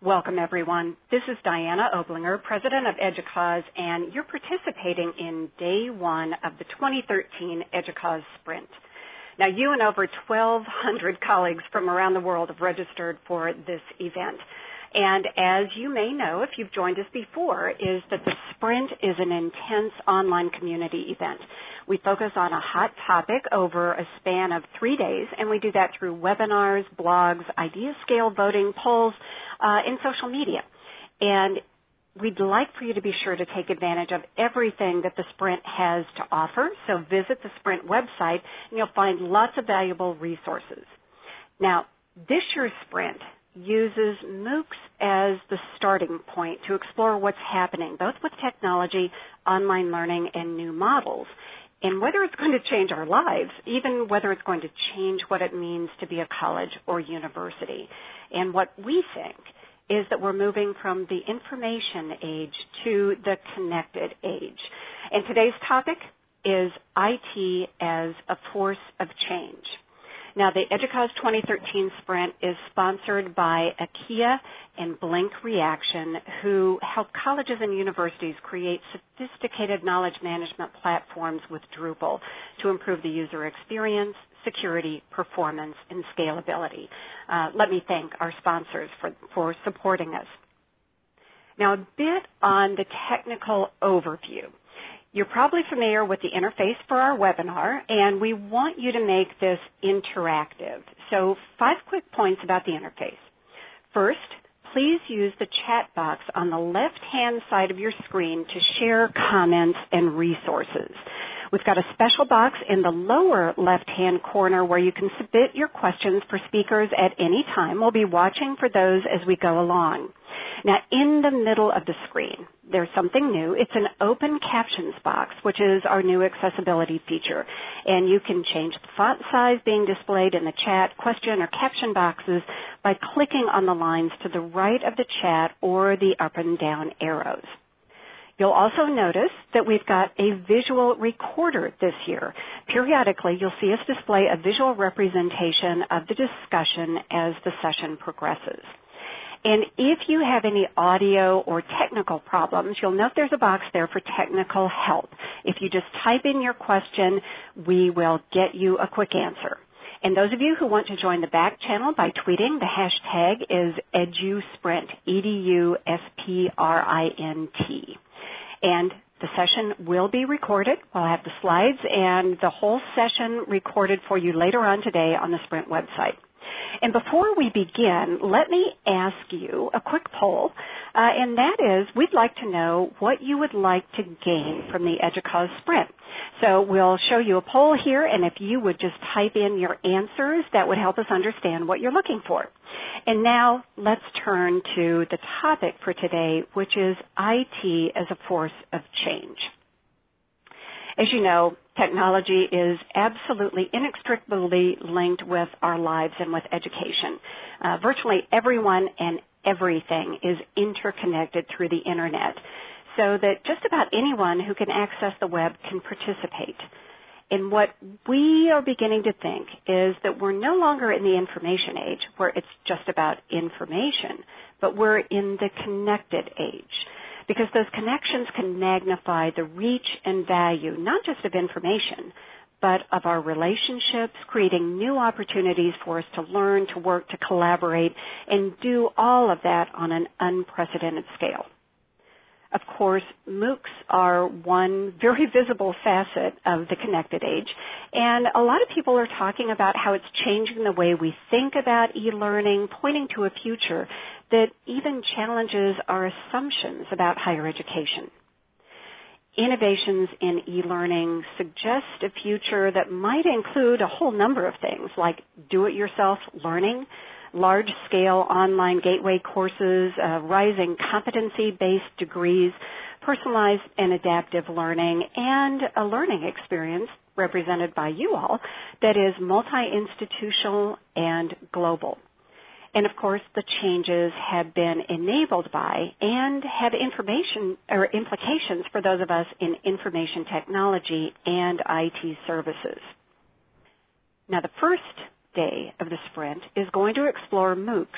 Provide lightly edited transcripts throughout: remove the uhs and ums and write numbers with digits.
Welcome, everyone. This is Diana Oblinger, President of EDUCAUSE, and you're participating in Day 1 of the 2013 EDUCAUSE Sprint. Now, you and over 1,200 colleagues from around the world have registered for this event. And as you may know, if you've joined us before, is that the Sprint is an intense online community event. We focus on a hot topic over a span of 3 days, and we do that through webinars, blogs, idea scale voting, polls, and social media. And we'd like for you to be sure to take advantage of everything that the Sprint has to offer. So visit the Sprint website, and you'll find lots of valuable resources. Now, this year's Sprint uses MOOCs as the starting point to explore what's happening, both with technology, online learning, and new models, and whether it's going to change our lives, even whether it's going to change what it means to be a college or university. And what we think is that we're moving from the information age to the connected age. And today's topic is IT as a force of change. Now, the EDUCAUSE 2013 Sprint is sponsored by IKEA and Blink Reaction, who help colleges and universities create sophisticated knowledge management platforms with Drupal to improve the user experience, security, performance, and scalability. Let me thank our sponsors for supporting us. Now, a bit on the technical overview. You're probably familiar with the interface for our webinar, and we want you to make this interactive. So 5 quick points about the interface. First, please use the chat box on the left-hand side of your screen to share comments and resources. We've got a special box in the lower left-hand corner where you can submit your questions for speakers at any time. We'll be watching for those as we go along. Now, in the middle of the screen, there's something new. It's an open captions box, which is our new accessibility feature. And you can change the font size being displayed in the chat, question, or caption boxes by clicking on the lines to the right of the chat or the up and down arrows. You'll also notice that we've got a visual recorder this year. Periodically, you'll see us display a visual representation of the discussion as the session progresses. And if you have any audio or technical problems, you'll note there's a box there for technical help. If you just type in your question, we will get you a quick answer. And those of you who want to join the back channel by tweeting, the hashtag is EduSprint, EduSprint. And the session will be recorded. We'll have the slides and the whole session recorded for you later on today on the Sprint website. And before we begin, let me ask you a quick poll, and that is we'd like to know what you would like to gain from the EDUCAUSE Sprint. So we'll show you a poll here, and if you would just type in your answers, that would help us understand what you're looking for. And now let's turn to the topic for today, which is IT as a force of change. As you know, technology is absolutely inextricably linked with our lives and with education. Virtually everyone and everything is interconnected through the Internet, so that just about anyone who can access the web can participate. And what we are beginning to think is that we're no longer in the information age where it's just about information, but we're in the connected age. Because those connections can magnify the reach and value, not just of information, but of our relationships, creating new opportunities for us to learn, to work, to collaborate, and do all of that on an unprecedented scale. Of course, MOOCs are one very visible facet of the connected age, and a lot of people are talking about how it's changing the way we think about e-learning, pointing to a future that even challenges our assumptions about higher education. Innovations in e-learning suggest a future that might include a whole number of things like do-it-yourself learning, large-scale online gateway courses, rising competency-based degrees, personalized and adaptive learning, and a learning experience represented by you all that is multi-institutional and global. And of course, the changes have been enabled by and have information or implications for those of us in information technology and IT services. Now, the first day of the Sprint is going to explore MOOCs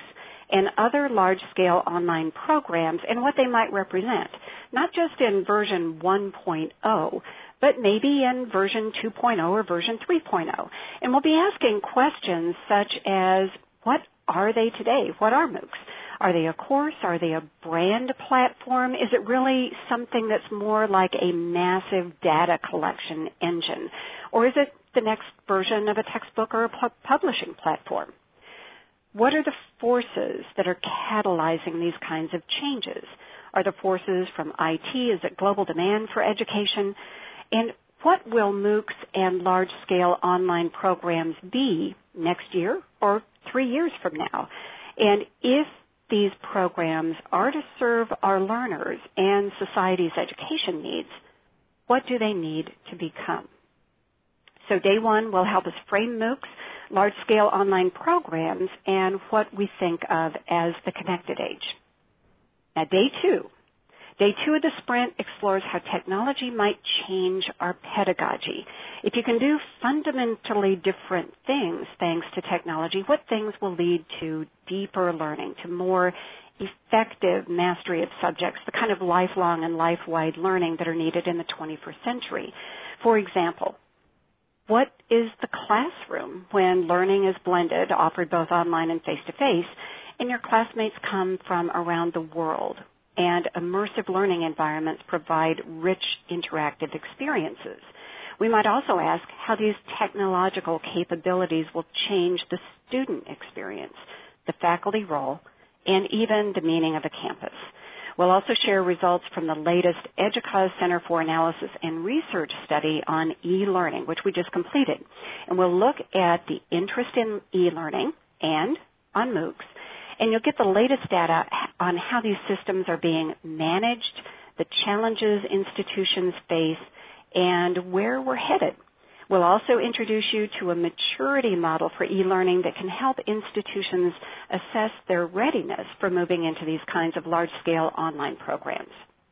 and other large-scale online programs and what they might represent, not just in version 1.0, but maybe in version 2.0 or version 3.0. And we'll be asking questions such as, what are they today? What are MOOCs? Are they a course? Are they a brand platform? Is it really something that's more like a massive data collection engine? Or is it the next version of a textbook or a publishing platform? What are the forces that are catalyzing these kinds of changes? Are the forces from IT? Is it global demand for education? And what will MOOCs and large-scale online programs be next year or 3 years from now? And if these programs are to serve our learners and society's education needs, what do they need to become? So day one will help us frame MOOCs, large-scale online programs, and what we think of as the connected age. Now day two of the sprint explores how technology might change our pedagogy. If you can do fundamentally different things thanks to technology, what things will lead to deeper learning, to more effective mastery of subjects, the kind of lifelong and life-wide learning that are needed in the 21st century? For example, what is the classroom when learning is blended, offered both online and face-to-face, and your classmates come from around the world, and immersive learning environments provide rich interactive experiences? We might also ask how these technological capabilities will change the student experience, the faculty role, and even the meaning of a campus. We'll also share results from the latest EDUCAUSE Center for Analysis and Research study on e-learning, which we just completed. And we'll look at the interest in e-learning and on MOOCs. And you'll get the latest data on how these systems are being managed, the challenges institutions face, and where we're headed. We'll also introduce you to a maturity model for e-learning that can help institutions assess their readiness for moving into these kinds of large-scale online programs.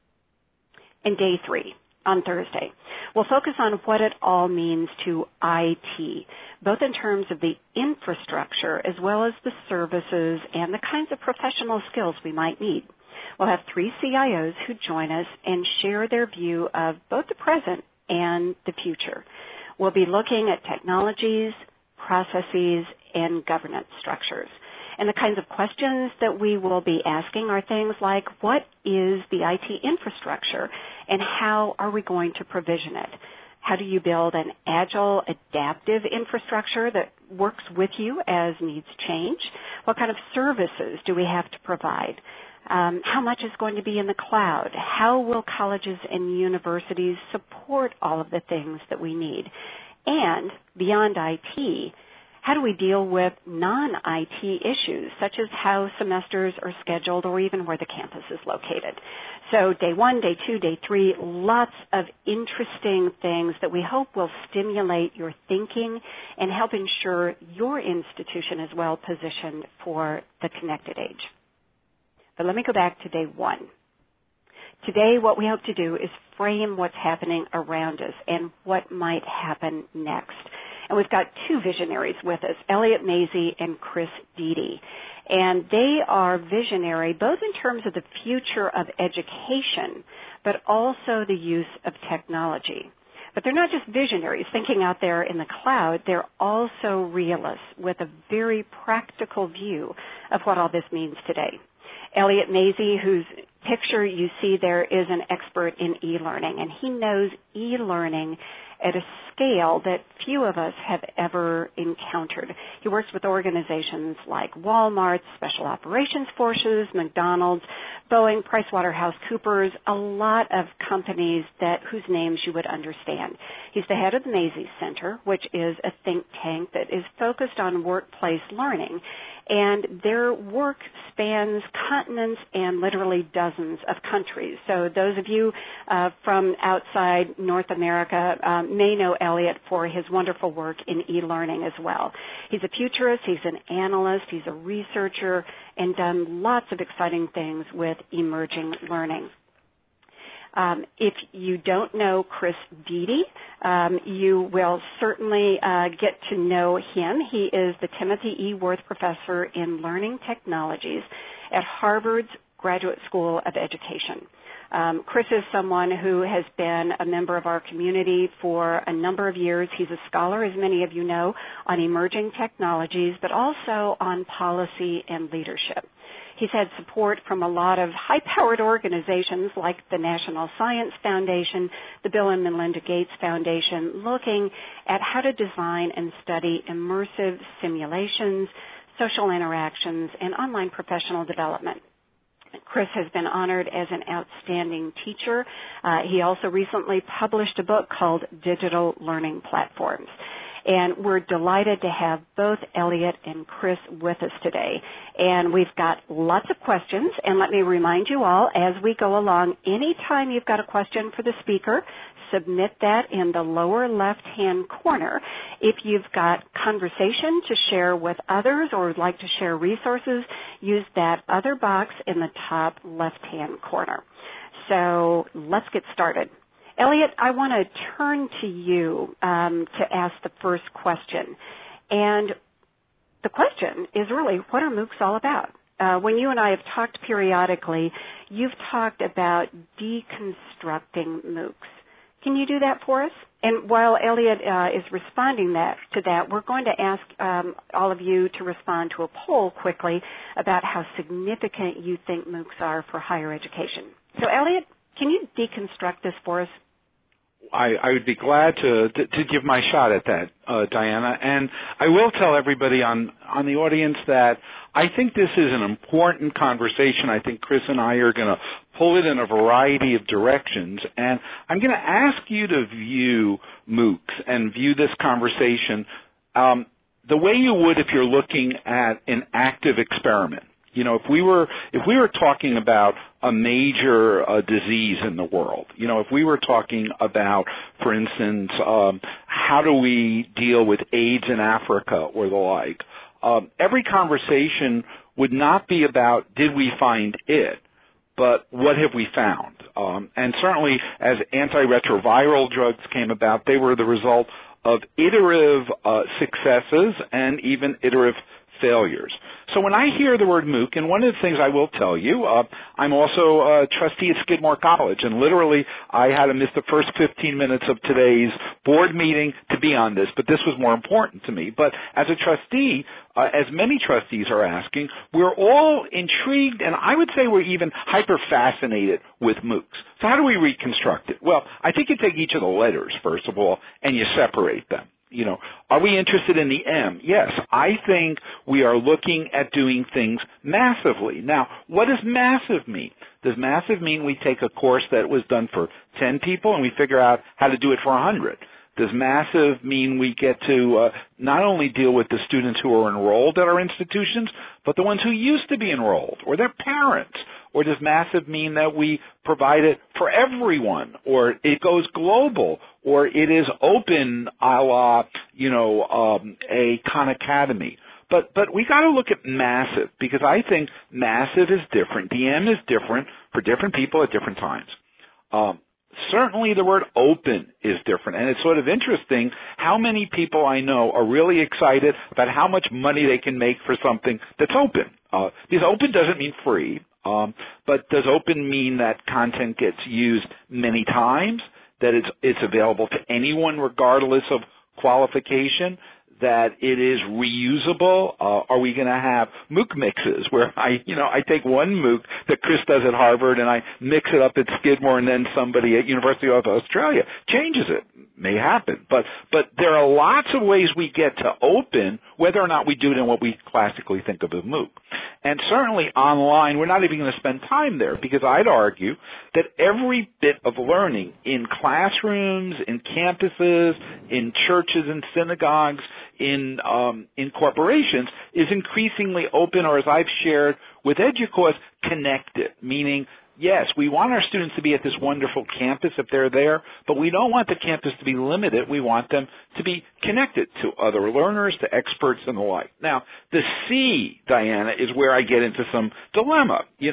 And day three, on Thursday, we'll focus on what it all means to IT, both in terms of the infrastructure as well as the services and the kinds of professional skills we might need. We'll have 3 CIOs who join us and share their view of both the present and the future. We'll be looking at technologies, processes, and governance structures. And the kinds of questions that we will be asking are things like, what is the IT infrastructure and how are we going to provision it? How do you build an agile, adaptive infrastructure that works with you as needs change? What kind of services do we have to provide? How much is going to be in the cloud? How will colleges and universities support all of the things that we need? And beyond IT, how do we deal with non-IT issues, such as how semesters are scheduled or even where the campus is located? So day one, day two, day three, lots of interesting things that we hope will stimulate your thinking and help ensure your institution is well positioned for the connected age. But let me go back to day one. Today, what we hope to do is frame what's happening around us and what might happen next. And we've got 2 visionaries with us, Elliot Mazie and Chris Deedy. And they are visionary both in terms of the future of education, but also the use of technology. But they're not just visionaries thinking out there in the cloud, they're also realists with a very practical view of what all this means today. Elliot Mazie, whose picture you see there, is an expert in e-learning, and he knows e-learning at a scale that few of us have ever encountered. He works with organizations like Walmart, Special Operations Forces, McDonald's, Boeing, PricewaterhouseCoopers, a lot of companies whose names you would understand. He's the head of the Mazie Center, which is a think tank that is focused on workplace learning, and their work spans continents and literally dozens of countries. So those of you from outside North America may know Elliot for his wonderful work in e-learning as well. He's a futurist, he's an analyst, he's a researcher, and done lots of exciting things with emerging learning. If you don't know Chris Beatty, you will certainly get to know him. He is the Timothy E. Worth Professor in Learning Technologies at Harvard's Graduate School of Education. Chris is someone who has been a member of our community for a number of years. He's a scholar, as many of you know, on emerging technologies, but also on policy and leadership. He's had support from a lot of high-powered organizations like the National Science Foundation, the Bill and Melinda Gates Foundation, looking at how to design and study immersive simulations, social interactions, and online professional development. Chris has been honored as an outstanding teacher. He also recently published a book called Digital Learning Platforms. And we're delighted to have both Elliot and Chris with us today. And we've got lots of questions. And let me remind you all, as we go along, anytime you've got a question for the speaker, submit that in the lower left-hand corner. If you've got conversation to share with others or would like to share resources, use that other box in the top left-hand corner. So let's get started. Elliot, I want to turn to you to ask the first question. And the question is really, what are MOOCs all about? When you and I have talked periodically, you've talked about deconstructing MOOCs. Can you do that for us? And while Elliot is responding to that, we're going to ask all of you to respond to a poll quickly about how significant you think MOOCs are for higher education. So, Elliot, can you deconstruct this for us? I would be glad to give my shot at that, Diana. And I will tell everybody on the audience that I think this is an important conversation. I think Chris and I are going to pull it in a variety of directions. And I'm going to ask you to view MOOCs and view this conversation the way you would if you're looking at an active experiment. You know, if we were talking about a major disease in the world, you know, if we were talking about, for instance, how do we deal with AIDS in Africa or the like, every conversation would not be about did we find it, but what have we found? And certainly as antiretroviral drugs came about, they were the result of iterative successes and even iterative failures. So when I hear the word MOOC, and one of the things I will tell you, I'm also a trustee at Skidmore College, and literally I had to miss the first 15 minutes of today's board meeting to be on this, but this was more important to me. But as a trustee, as many trustees are asking, we're all intrigued, and I would say we're even hyper-fascinated with MOOCs. So how do we reconstruct it? Well, I think you take each of the letters, first of all, and you separate them. You know, are we interested in the M? Yes, I think we are looking at doing things massively. Now, what does massive mean? Does massive mean we take a course that was done for 10 people and we figure out how to do it for 100? Does massive mean we get to not only deal with the students who are enrolled at our institutions, but the ones who used to be enrolled or their parents? Or does massive mean that we provide it for everyone, or it goes global, or it is open a la, you know, a Khan Academy? But we got to look at massive, because I think massive is different. The M is different for different people at different times. Certainly the word open is different, and it's sort of interesting how many people I know are really excited about how much money they can make for something that's open. Because open doesn't mean free. But does open mean that content gets used many times, that it's available to anyone regardless of qualification, that it is reusable? Are we going to have MOOC mixes where I take one MOOC that Chris does at Harvard and I mix it up at Skidmore and then somebody at University of Australia changes it? May happen. But there are lots of ways we get to open, whether or not we do it in what we classically think of as MOOC. And certainly online, we're not even going to spend time there, because I'd argue that every bit of learning in classrooms, in campuses, in churches and synagogues, in corporations is increasingly open, or as I've shared with EDUCAUSE, connected, meaning, yes, we want our students to be at this wonderful campus if they're there, but we don't want the campus to be limited. We want them to be connected to other learners, to experts, and the like. Now, the C, Diana, is where I get into some dilemma. You know,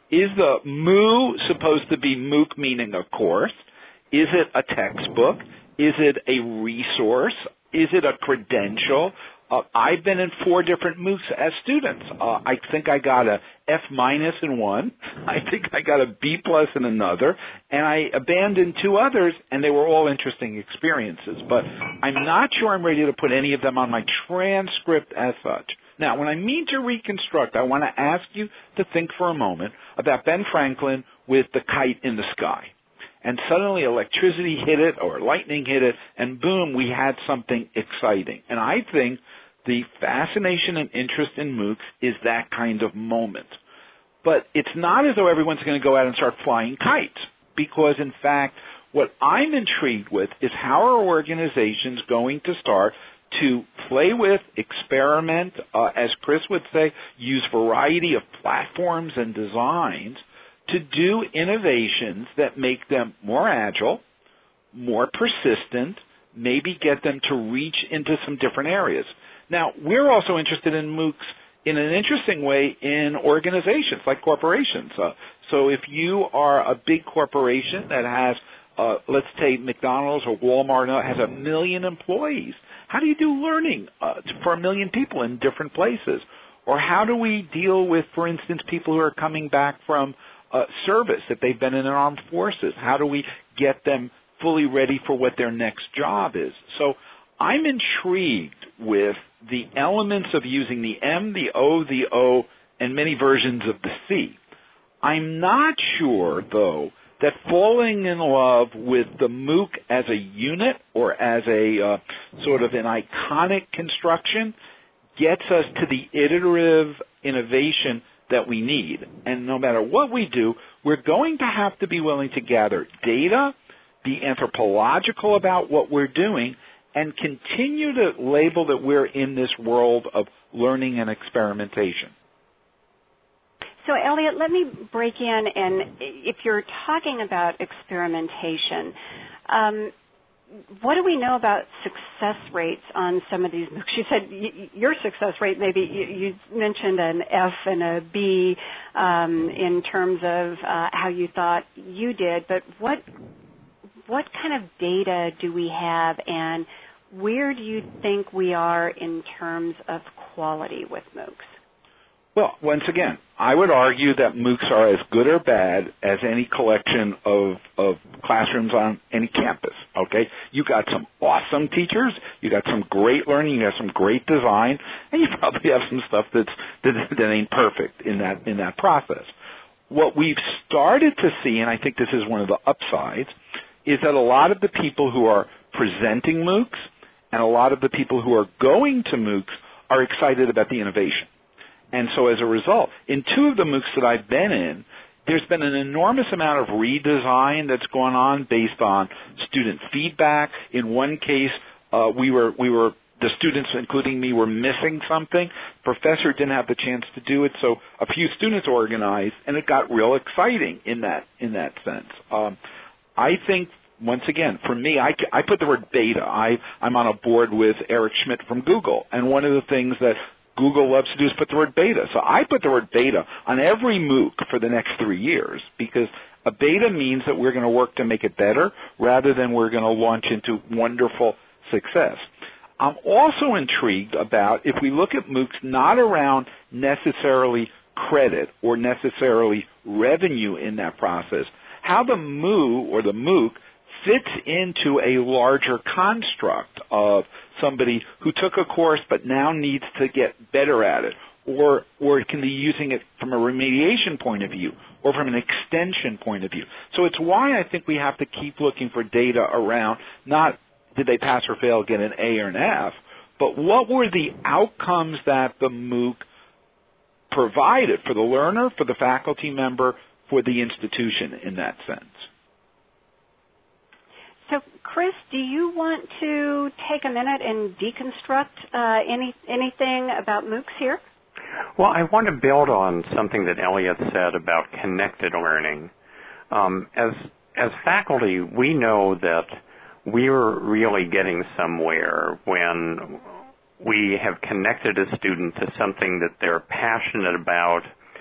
Is the MOOC supposed to be MOOC meaning a course? Is it a textbook? Is it a resource? Is it a credential? I've been in 4 different MOOCs as students. I think I got a F- in one. I think I got a B+ in another. And I abandoned 2 others, and they were all interesting experiences. But I'm not sure I'm ready to put any of them on my transcript as such. Now, when I mean to reconstruct, I want to ask you to think for a moment about Ben Franklin with the kite in the sky. And suddenly electricity hit it or lightning hit it, and boom, we had something exciting. And I think the fascination and interest in MOOCs is that kind of moment. But it's not as though everyone's going to go out and start flying kites, because in fact, what I'm intrigued with is how are organizations going to start to play with, experiment, as Chris would say, use variety of platforms and designs to do innovations that make them more agile, more persistent, maybe get them to reach into some different areas. Now, we're also interested in MOOCs in an interesting way in organizations like corporations. So if you are a big corporation that has, let's say McDonald's or Walmart has 1 million employees, how do you do learning for 1 million people in different places? Or how do we deal with, for instance, people who are coming back from service, if they've been in the armed forces? How do we get them fully ready for what their next job is? So I'm intrigued with the elements of using the M, the O, and many versions of the C. I'm not sure, though, that falling in love with the MOOC as a unit or as a sort of an iconic construction gets us to the iterative innovation that we need. And no matter what we do, we're going to have to be willing to gather data, be anthropological about what we're doing, and continue to label that we're in this world of learning and experimentation. So, Elliot, let me break in, and if you're talking about experimentation, what do we know about success rates on some of these MOOCs? You said your success rate, maybe you mentioned an F and a B in terms of how you thought you did, but what kind of data do we have, and where do you think we are in terms of quality with MOOCs? Well, once again, I would argue that MOOCs are as good or bad as any collection of classrooms on any campus, okay? You got some awesome teachers, you got some great learning, you got some great design, and you probably have some stuff that ain't perfect in that process. What we've started to see, and I think this is one of the upsides, is that a lot of the people who are presenting MOOCs and a lot of the people who are going to MOOCs are excited about the innovation. And so as a result, in 2 of the MOOCs that I've been in, there's been an enormous amount of redesign that's gone on based on student feedback. In one case, the students, including me, were missing something. Professor didn't have the chance to do it, so a few students organized, and it got real exciting in that sense. I think, once again, for me, I put the word beta. I'm on a board with Eric Schmidt from Google, and one of the things that Google loves to do is put the word beta. So I put the word beta on every MOOC for the next 3 years, because a beta means that we're going to work to make it better rather than we're going to launch into wonderful success. I'm also intrigued about, if we look at MOOCs not around necessarily credit or necessarily revenue in that process, how the MOOC or the MOOC fits into a larger construct of somebody who took a course but now needs to get better at it, or it can be using it from a remediation point of view or from an extension point of view. So it's why I think we have to keep looking for data around not did they pass or fail, get an A or an F, but what were the outcomes that the MOOC provided for the learner, for the faculty member, for the institution in that sense. So, Chris, do you want to take a minute and deconstruct anything about MOOCs here? Well, I want to build on something that Elliot said about connected learning. As faculty, we know that we're really getting somewhere when we have connected a student to something that they're passionate about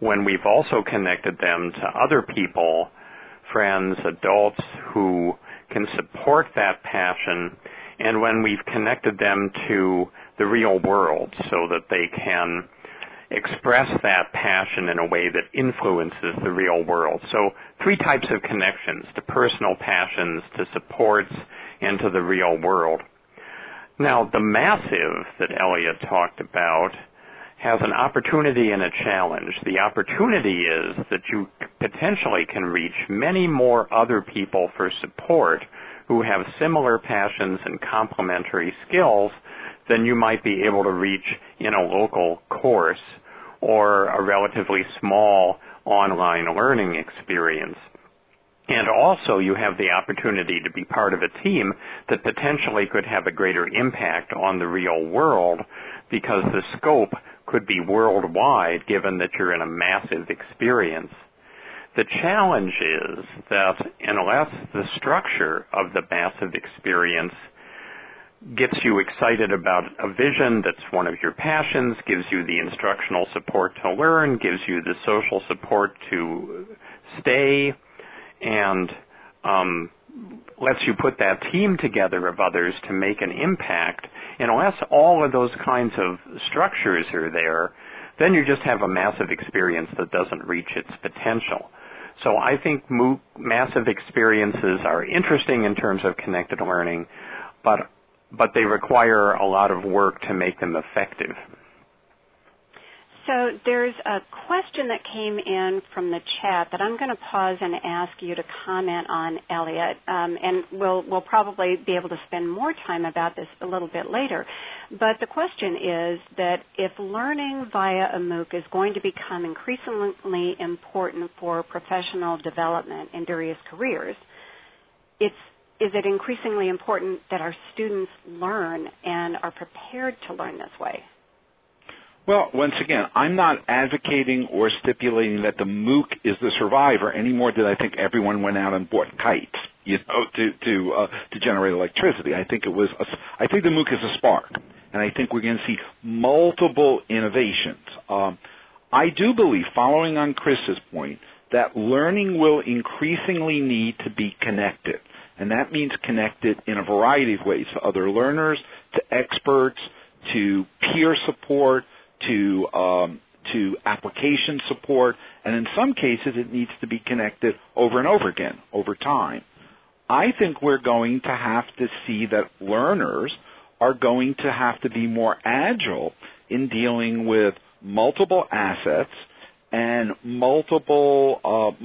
when we've also connected them to other people, friends, adults who can support that passion, and when we've connected them to the real world so that they can express that passion in a way that influences the real world. So 3 types of connections: to personal passions, to supports, and to the real world. Now, the massive that Elliot talked about has an opportunity and a challenge. The opportunity is that you potentially can reach many more other people for support who have similar passions and complementary skills than you might be able to reach in a local course or a relatively small online learning experience. And also you have the opportunity to be part of a team that potentially could have a greater impact on the real world because the scope could be worldwide given that you're in a massive experience. The challenge is that unless the structure of the massive experience gets you excited about a vision that's one of your passions, gives you the instructional support to learn, gives you the social support to stay, and lets you put that team together of others to make an impact, and unless all of those kinds of structures are there, then you just have a massive experience that doesn't reach its potential. So I think MOOC massive experiences are interesting in terms of connected learning, but they require a lot of work to make them effective. So there's a question that came in from the chat that I'm going to pause and ask you to comment on, Elliot, and we'll probably be able to spend more time about this a little bit later. But the question is that if learning via a MOOC is going to become increasingly important for professional development in various careers, is it increasingly important that our students learn and are prepared to learn this way? Well, once again, I'm not advocating or stipulating that the MOOC is the survivor any more than I think everyone went out and bought kites, to generate electricity. I think the MOOC is a spark, and I think we're going to see multiple innovations. I do believe, following on Chris's point, that learning will increasingly need to be connected, and that means connected in a variety of ways: to other learners, to experts, to peer support, to application support, and in some cases it needs to be connected over and over again, over time. I think we're going to have to see that learners are going to have to be more agile in dealing with multiple assets and multiple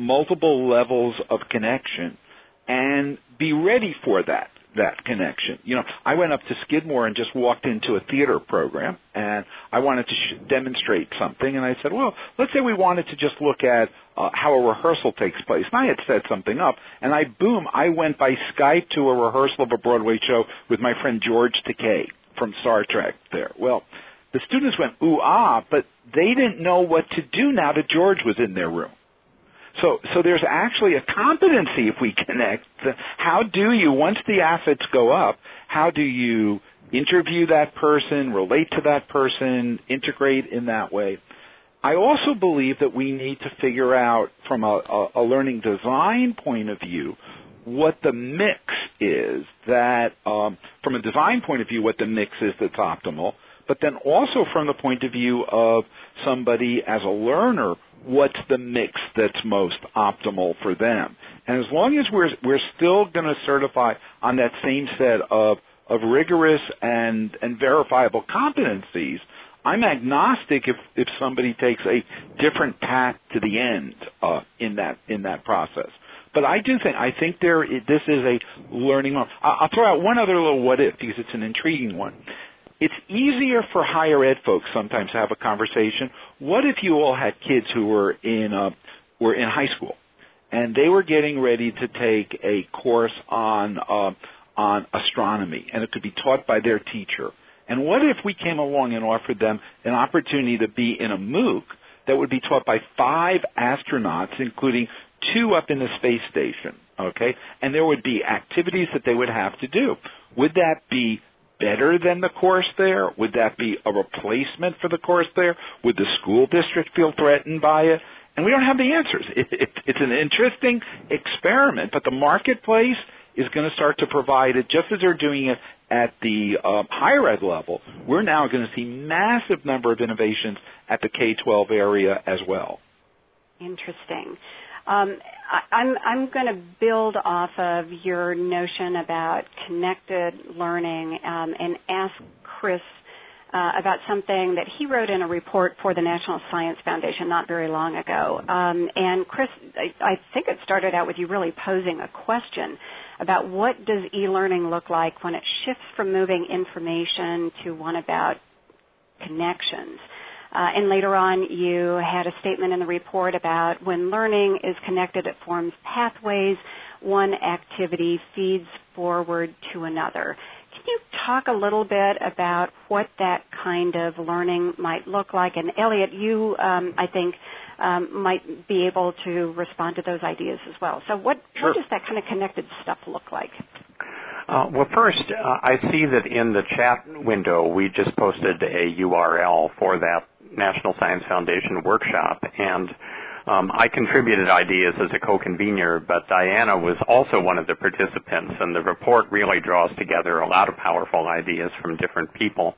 levels of connection and be ready for that connection. I went up to Skidmore and just walked into a theater program, and I wanted to demonstrate something, and I said, well, let's say we wanted to just look at how a rehearsal takes place. And I had set something up, and I went by Skype to a rehearsal of a Broadway show with my friend George Takei from Star Trek there. Well, the students went, ooh, ah, but they didn't know what to do now that George was in their room. So there's actually a competency if we connect. How do you, once the assets go up, how do you interview that person, relate to that person, integrate in that way? I also believe that we need to figure out from a learning design point of view what the mix is from a design point of view, what the mix is that's optimal, but then also from the point of view of somebody as a learner, what's the mix that's most optimal for them. And as long as we're still going to certify on that same set of rigorous and verifiable competencies, I'm agnostic if somebody takes a different path to the end in that process. But I think this is a learning moment. I'll throw out one other little what if because it's an intriguing one. It's easier for higher ed folks sometimes to have a conversation. What if you all had kids who were in high school and they were getting ready to take a course on astronomy, and it could be taught by their teacher? And what if we came along and offered them an opportunity to be in a MOOC that would be taught by 5 astronauts, including 2 up in the space station, okay? And there would be activities that they would have to do. Would that be better than the course there? Would that be a replacement for the course there? Would the school district feel threatened by it? And we don't have the answers. It's an interesting experiment, but the marketplace is going to start to provide it just as they're doing it at the higher ed level. We're now going to see massive number of innovations at the K-12 area as well. Interesting. I'm going to build off of your notion about connected learning and ask Chris about something that he wrote in a report for the National Science Foundation not very long ago. And Chris, I think it started out with you really posing a question about what does e-learning look like when it shifts from moving information to one about connections. And later on, you had a statement in the report about when learning is connected, it forms pathways. One activity feeds forward to another. Can you talk a little bit about what that kind of learning might look like? And Elliot, you, I think, might be able to respond to those ideas as well. So what does that kind of connected stuff look like? Well, first, I see that in the chat window, we just posted a URL for that National Science Foundation workshop, and I contributed ideas as a co-convener, but Diana was also one of the participants, and the report really draws together a lot of powerful ideas from different people.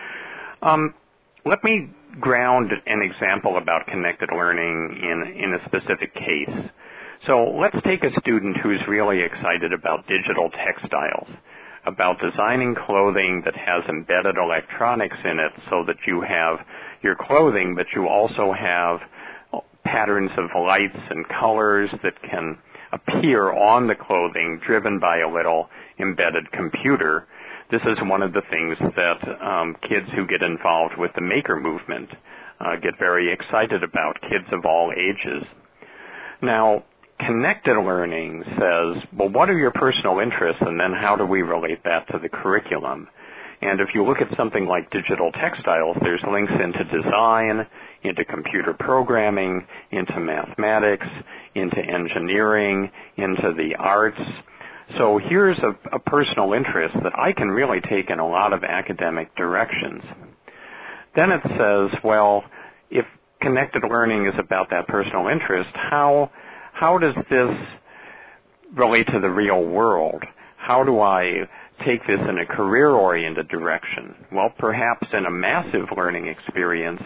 Let me ground an example about connected learning in a specific case. So let's take a student who's really excited about digital textiles, about designing clothing that has embedded electronics in it so that you have your clothing, but you also have patterns of lights and colors that can appear on the clothing driven by a little embedded computer. This is one of the things that kids who get involved with the maker movement get very excited about, kids of all ages. Now, connected learning says, well, what are your personal interests, and then how do we relate that to the curriculum? And if you look at something like digital textiles, there's links into design, into computer programming, into mathematics, into engineering, into the arts. So here's a personal interest that I can really take in a lot of academic directions. Then it says, well, if connected learning is about that personal interest, how does this relate to the real world? How do I take this in a career-oriented direction? Well, perhaps in a massive learning experience,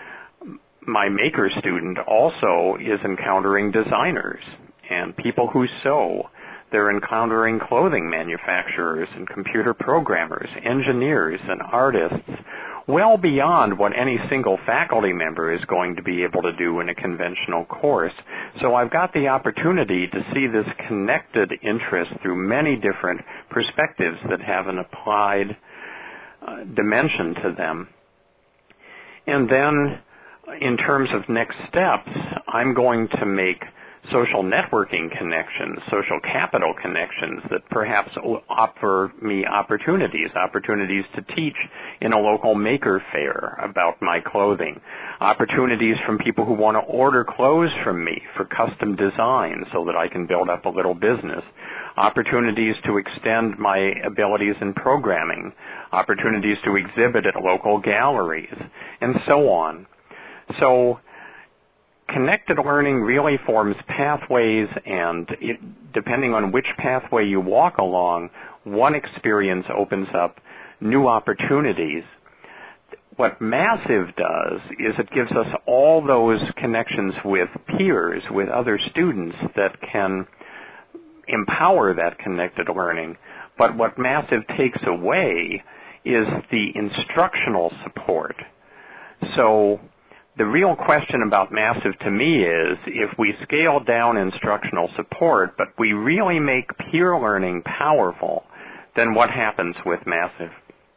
my maker student also is encountering designers and people who sew. They're encountering clothing manufacturers and computer programmers, engineers and artists, well beyond what any single faculty member is going to be able to do in a conventional course. So I've got the opportunity to see this connected interest through many different perspectives that have an applied dimension to them. And then in terms of next steps, I'm going to make social networking connections, social capital connections that perhaps offer me opportunities to teach in a local maker fair about my clothing, opportunities from people who want to order clothes from me for custom design so that I can build up a little business, opportunities to extend my abilities in programming, opportunities to exhibit at local galleries, and so on. So connected learning really forms pathways, and depending on which pathway you walk along, one experience opens up new opportunities. What Massive does is it gives us all those connections with peers, with other students that can empower that connected learning. But what Massive takes away is the instructional support. So the real question about Massive to me is, if we scale down instructional support, but we really make peer learning powerful, then what happens with Massive?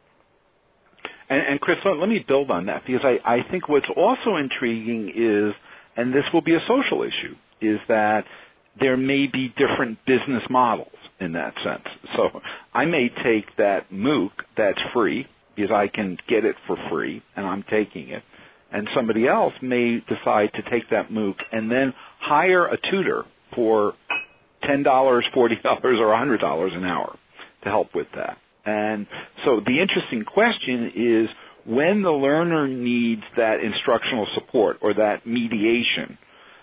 And Chris, let me build on that, because I think what's also intriguing is, and this will be a social issue, is that there may be different business models in that sense. So I may take that MOOC that's free, because I can get it for free, and I'm taking it. And somebody else may decide to take that MOOC and then hire a tutor for $10, $40, or $100 an hour to help with that. And so the interesting question is, when the learner needs that instructional support or that mediation,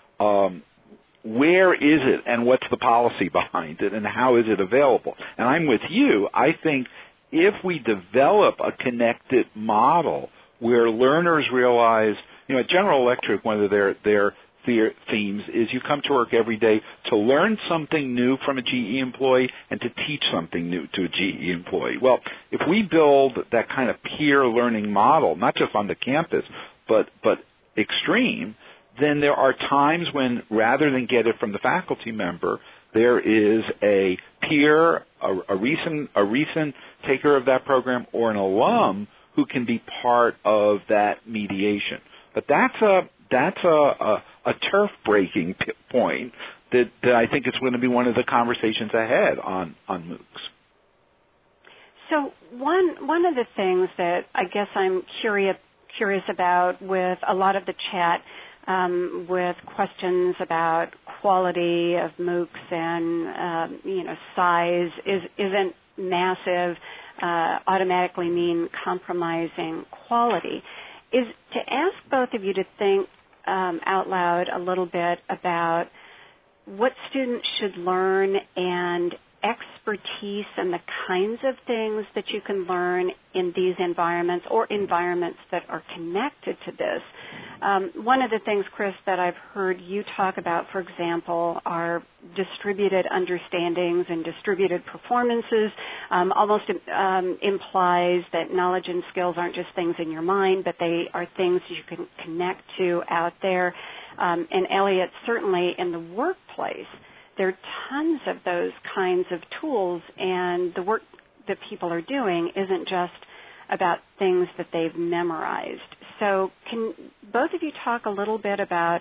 where is it and what's the policy behind it and how is it available? And I'm with you. I think if we develop a connected model where learners realize, at General Electric, one of their themes is you come to work every day to learn something new from a GE employee and to teach something new to a GE employee. Well, if we build that kind of peer learning model, not just on the campus, but extreme, then there are times when, rather than get it from the faculty member, there is a peer, a recent taker of that program, or an alum who can be part of that mediation. But that's a turf-breaking point that I think is going to be one of the conversations ahead on MOOCs. So one of the things that I guess I'm curious about with a lot of the chat, with questions about quality of MOOCs and size isn't massive automatically mean compromising quality, is to ask both of you to think out loud a little bit about what students should learn and expertise and the kinds of things that you can learn in these environments or environments that are connected to this. One of the things, Chris, that I've heard you talk about, for example, are distributed understandings and distributed performances. Almost implies that knowledge and skills aren't just things in your mind, but they are things you can connect to out there. And Elliot, certainly in the workplace, there are tons of those kinds of tools, and the work that people are doing isn't just about things that they've memorized. So can both of you talk a little bit about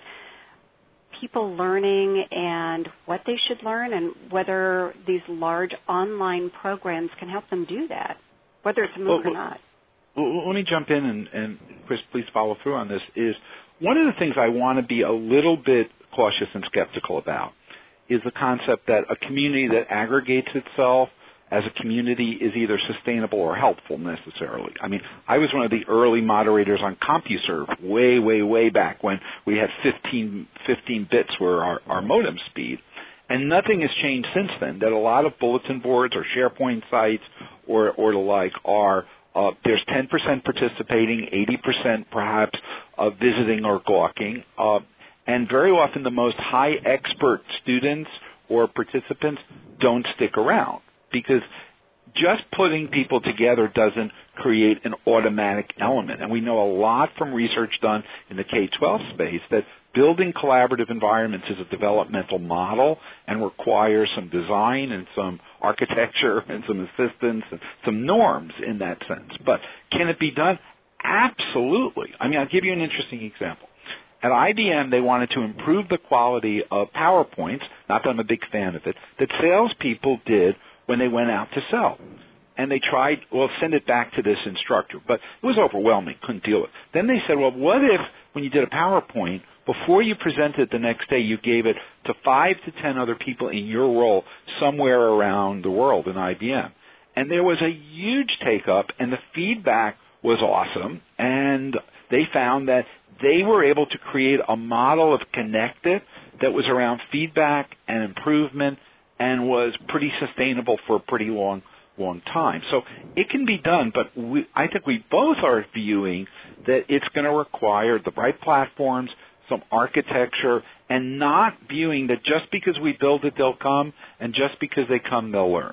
people learning and what they should learn and whether these large online programs can help them do that, whether it's a MOOC or not? Well, let me jump in, and Chris, please follow through on this, is one of the things I want to be a little bit cautious and skeptical about is the concept that a community that aggregates itself as a community is either sustainable or helpful necessarily. I mean, I was one of the early moderators on CompuServe way back when we had 15 bits were our modem speed. And nothing has changed since then, that a lot of bulletin boards or SharePoint sites or the like are, there's 10% participating, 80% perhaps visiting or gawking. And very often the most high expert students or participants don't stick around because just putting people together doesn't create an automatic element. And we know a lot from research done in the K-12 space that building collaborative environments is a developmental model and requires some design and some architecture and some assistance and some norms in that sense. But can it be done? Absolutely. I mean, I'll give you an interesting example. At IBM, they wanted to improve the quality of PowerPoints, not that I'm a big fan of it, that salespeople did when they went out to sell. And they tried, send it back to this instructor. But it was overwhelming, couldn't deal with it. Then they said, what if when you did a PowerPoint, before you presented the next day, you gave it to 5 to 10 other people in your role somewhere around the world in IBM? And there was a huge take-up, and the feedback was awesome, and they found that they were able to create a model of connected that was around feedback and improvement and was pretty sustainable for a pretty long time. So it can be done, but I think we both are viewing that it's going to require the right platforms, some architecture, and not viewing that just because we build it, they'll come, and just because they come, they'll learn.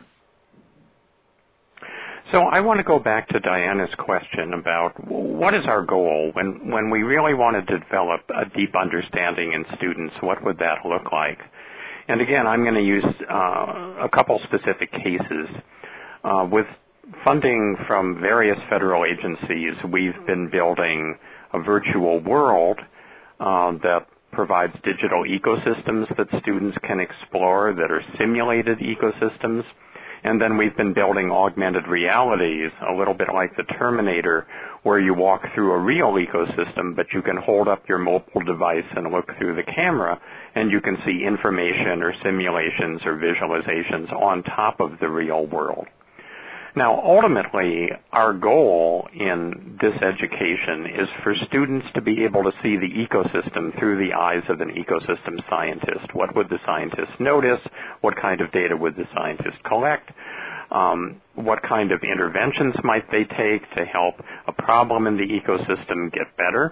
So I want to go back to Diana's question about what is our goal when we really want to develop a deep understanding in students, what would that look like? And again, I'm going to use a couple specific cases. With funding from various federal agencies, we've been building a virtual world that provides digital ecosystems that students can explore that are simulated ecosystems. And then we've been building augmented realities, a little bit like the Terminator, where you walk through a real ecosystem, but you can hold up your mobile device and look through the camera, and you can see information or simulations or visualizations on top of the real world. Now, ultimately, our goal in this education is for students to be able to see the ecosystem through the eyes of an ecosystem scientist. What would the scientist notice? What kind of data would the scientist collect? What kind of interventions might they take to help a problem in the ecosystem get better?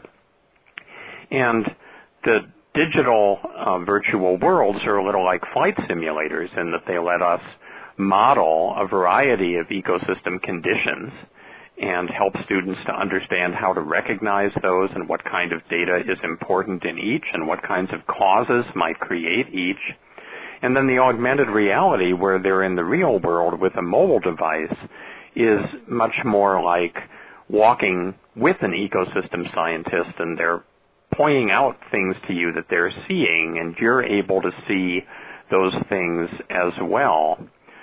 And the digital virtual worlds are a little like flight simulators in that they let us model a variety of ecosystem conditions and help students to understand how to recognize those and what kind of data is important in each and what kinds of causes might create each. And then the augmented reality, where they're in the real world with a mobile device, is much more like walking with an ecosystem scientist, and they're pointing out things to you that they're seeing, and you're able to see those things as well.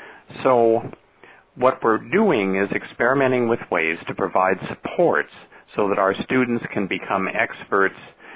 So what we're doing is experimenting with ways to provide supports so that our students can become experts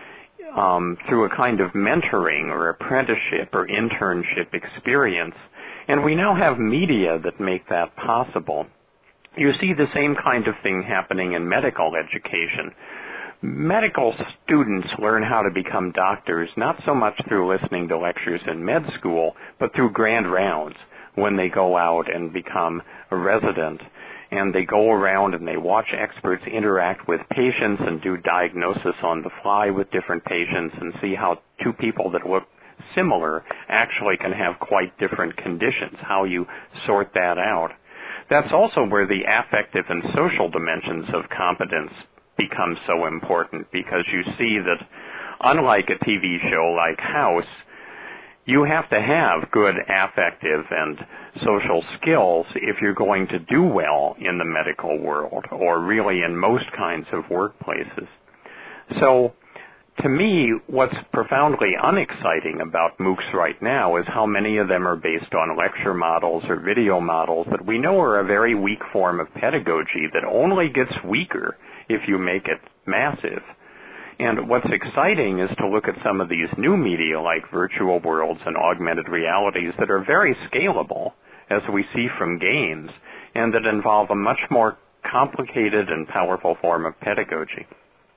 through a kind of mentoring or apprenticeship or internship experience. And we now have media that make that possible. You see the same kind of thing happening in medical education. Medical students learn how to become doctors not so much through listening to lectures in med school, but through grand rounds when they go out and become a resident. And they go around and they watch experts interact with patients and do diagnosis on the fly with different patients and see how two people that look similar actually can have quite different conditions, how you sort that out. That's also where the affective and social dimensions of competence become so important, because you see that unlike a TV show like House, you have to have good affective and social skills if you're going to do well in the medical world, or really in most kinds of workplaces. So, to me, what's profoundly unexciting about MOOCs right now is how many of them are based on lecture models or video models that we know are a very weak form of pedagogy that only gets weaker if you make it massive. And what's exciting is to look at some of these new media like virtual worlds and augmented realities that are very scalable, as we see from games, and that involve a much more complicated and powerful form of pedagogy.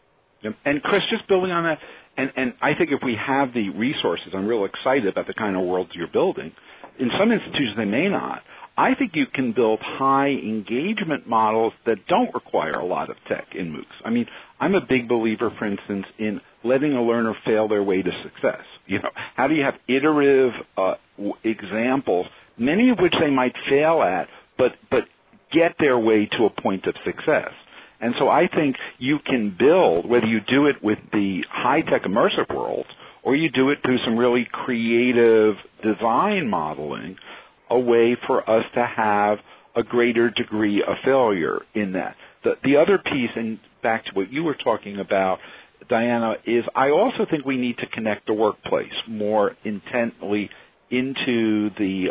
And Chris, just building on that, and I think if we have the resources, I'm real excited about the kind of worlds you're building. In some institutions they may not. I think you can build high engagement models that don't require a lot of tech in MOOCs. I mean, I'm a big believer, for instance, in letting a learner fail their way to success. You know, how do you have iterative examples, many of which they might fail at, but get their way to a point of success? And so I think you can build, whether you do it with the high-tech immersive worlds or you do it through some really creative design modeling, a way for us to have a greater degree of failure in that. The other piece, and back to what you were talking about, Diana, is I also think we need to connect the workplace more intently into the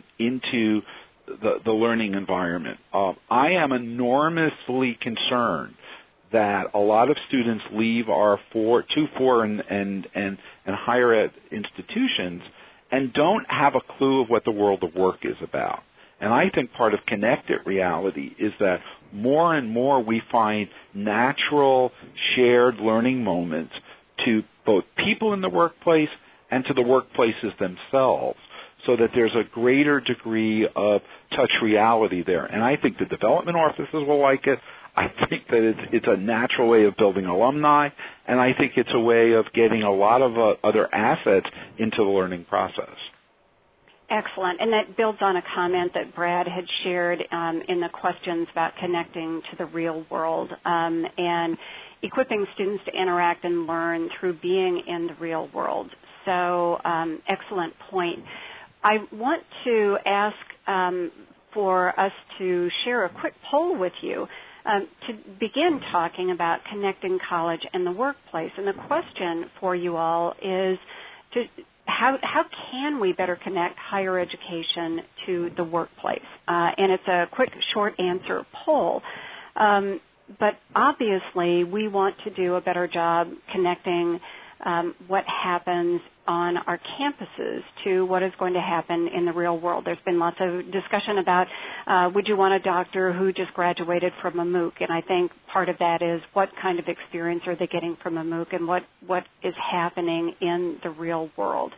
learning environment. I am enormously concerned that a lot of students leave our four and higher ed institutions and don't have a clue of what the world of work is about. And I think part of connected reality is that more and more we find natural shared learning moments to both people in the workplace and to the workplaces themselves, so that there's a greater degree of touch reality there. And I think the development offices will like it. I think that it's a natural way of building alumni, and I think it's a way of getting a lot of other assets into the learning process. Excellent. And that builds on a comment that Brad had shared in the questions about connecting to the real world and equipping students to interact and learn through being in the real world. So excellent point. I want to ask for us to share a quick poll with you to begin talking about connecting college and the workplace. And the question for you all is how can we better connect higher education to the workplace? And it's a quick, short answer poll. But obviously, we want to do a better job connecting what happens on our campuses to what is going to happen in the real world. There's been lots of discussion about would you want a doctor who just graduated from a MOOC, and I think part of that is what kind of experience are they getting from a MOOC and what is happening in the real world.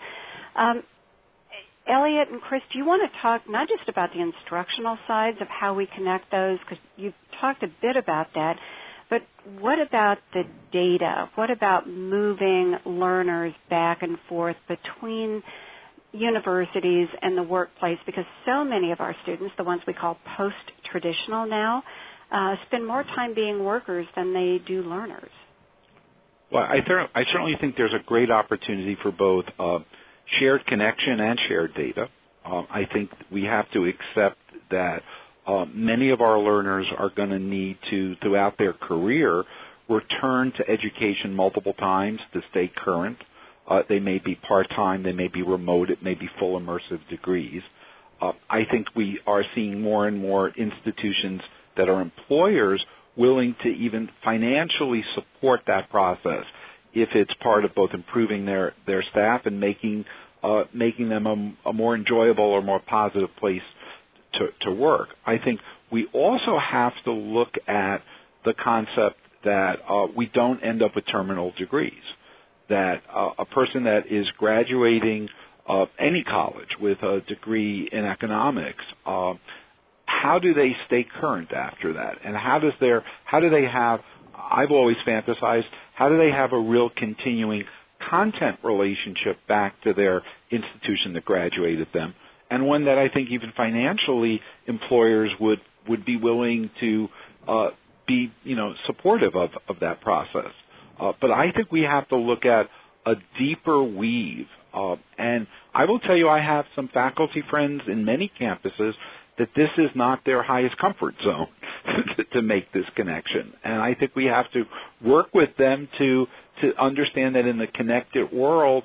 Elliot and Chris, do you want to talk not just about the instructional sides of how we connect those, because you've talked a bit about that, but what about the data? What about moving learners back and forth between universities and the workplace? Because so many of our students, the ones we call post-traditional now, spend more time being workers than they do learners. Well, I certainly think there's a great opportunity for both shared connection and shared data. I think we have to accept that many of our learners are going to need to, throughout their career, return to education multiple times to stay current. They may be part-time, they may be remote, it may be full immersive degrees. I think we are seeing more and more institutions that are employers willing to even financially support that process if it's part of both improving their staff and making them a more enjoyable or more positive place to work. I think we also have to look at the concept that we don't end up with terminal degrees, that a person that is graduating any college with a degree in economics, how do they stay current after that? And how do they have, I've always fantasized, how do they have a real continuing content relationship back to their institution that graduated them, and one that I think even financially employers would be willing to be supportive of that process. But I think we have to look at a deeper weave. And I will tell you, I have some faculty friends in many campuses that this is not their highest comfort zone to make this connection. And I think we have to work with them to understand that in the connected world,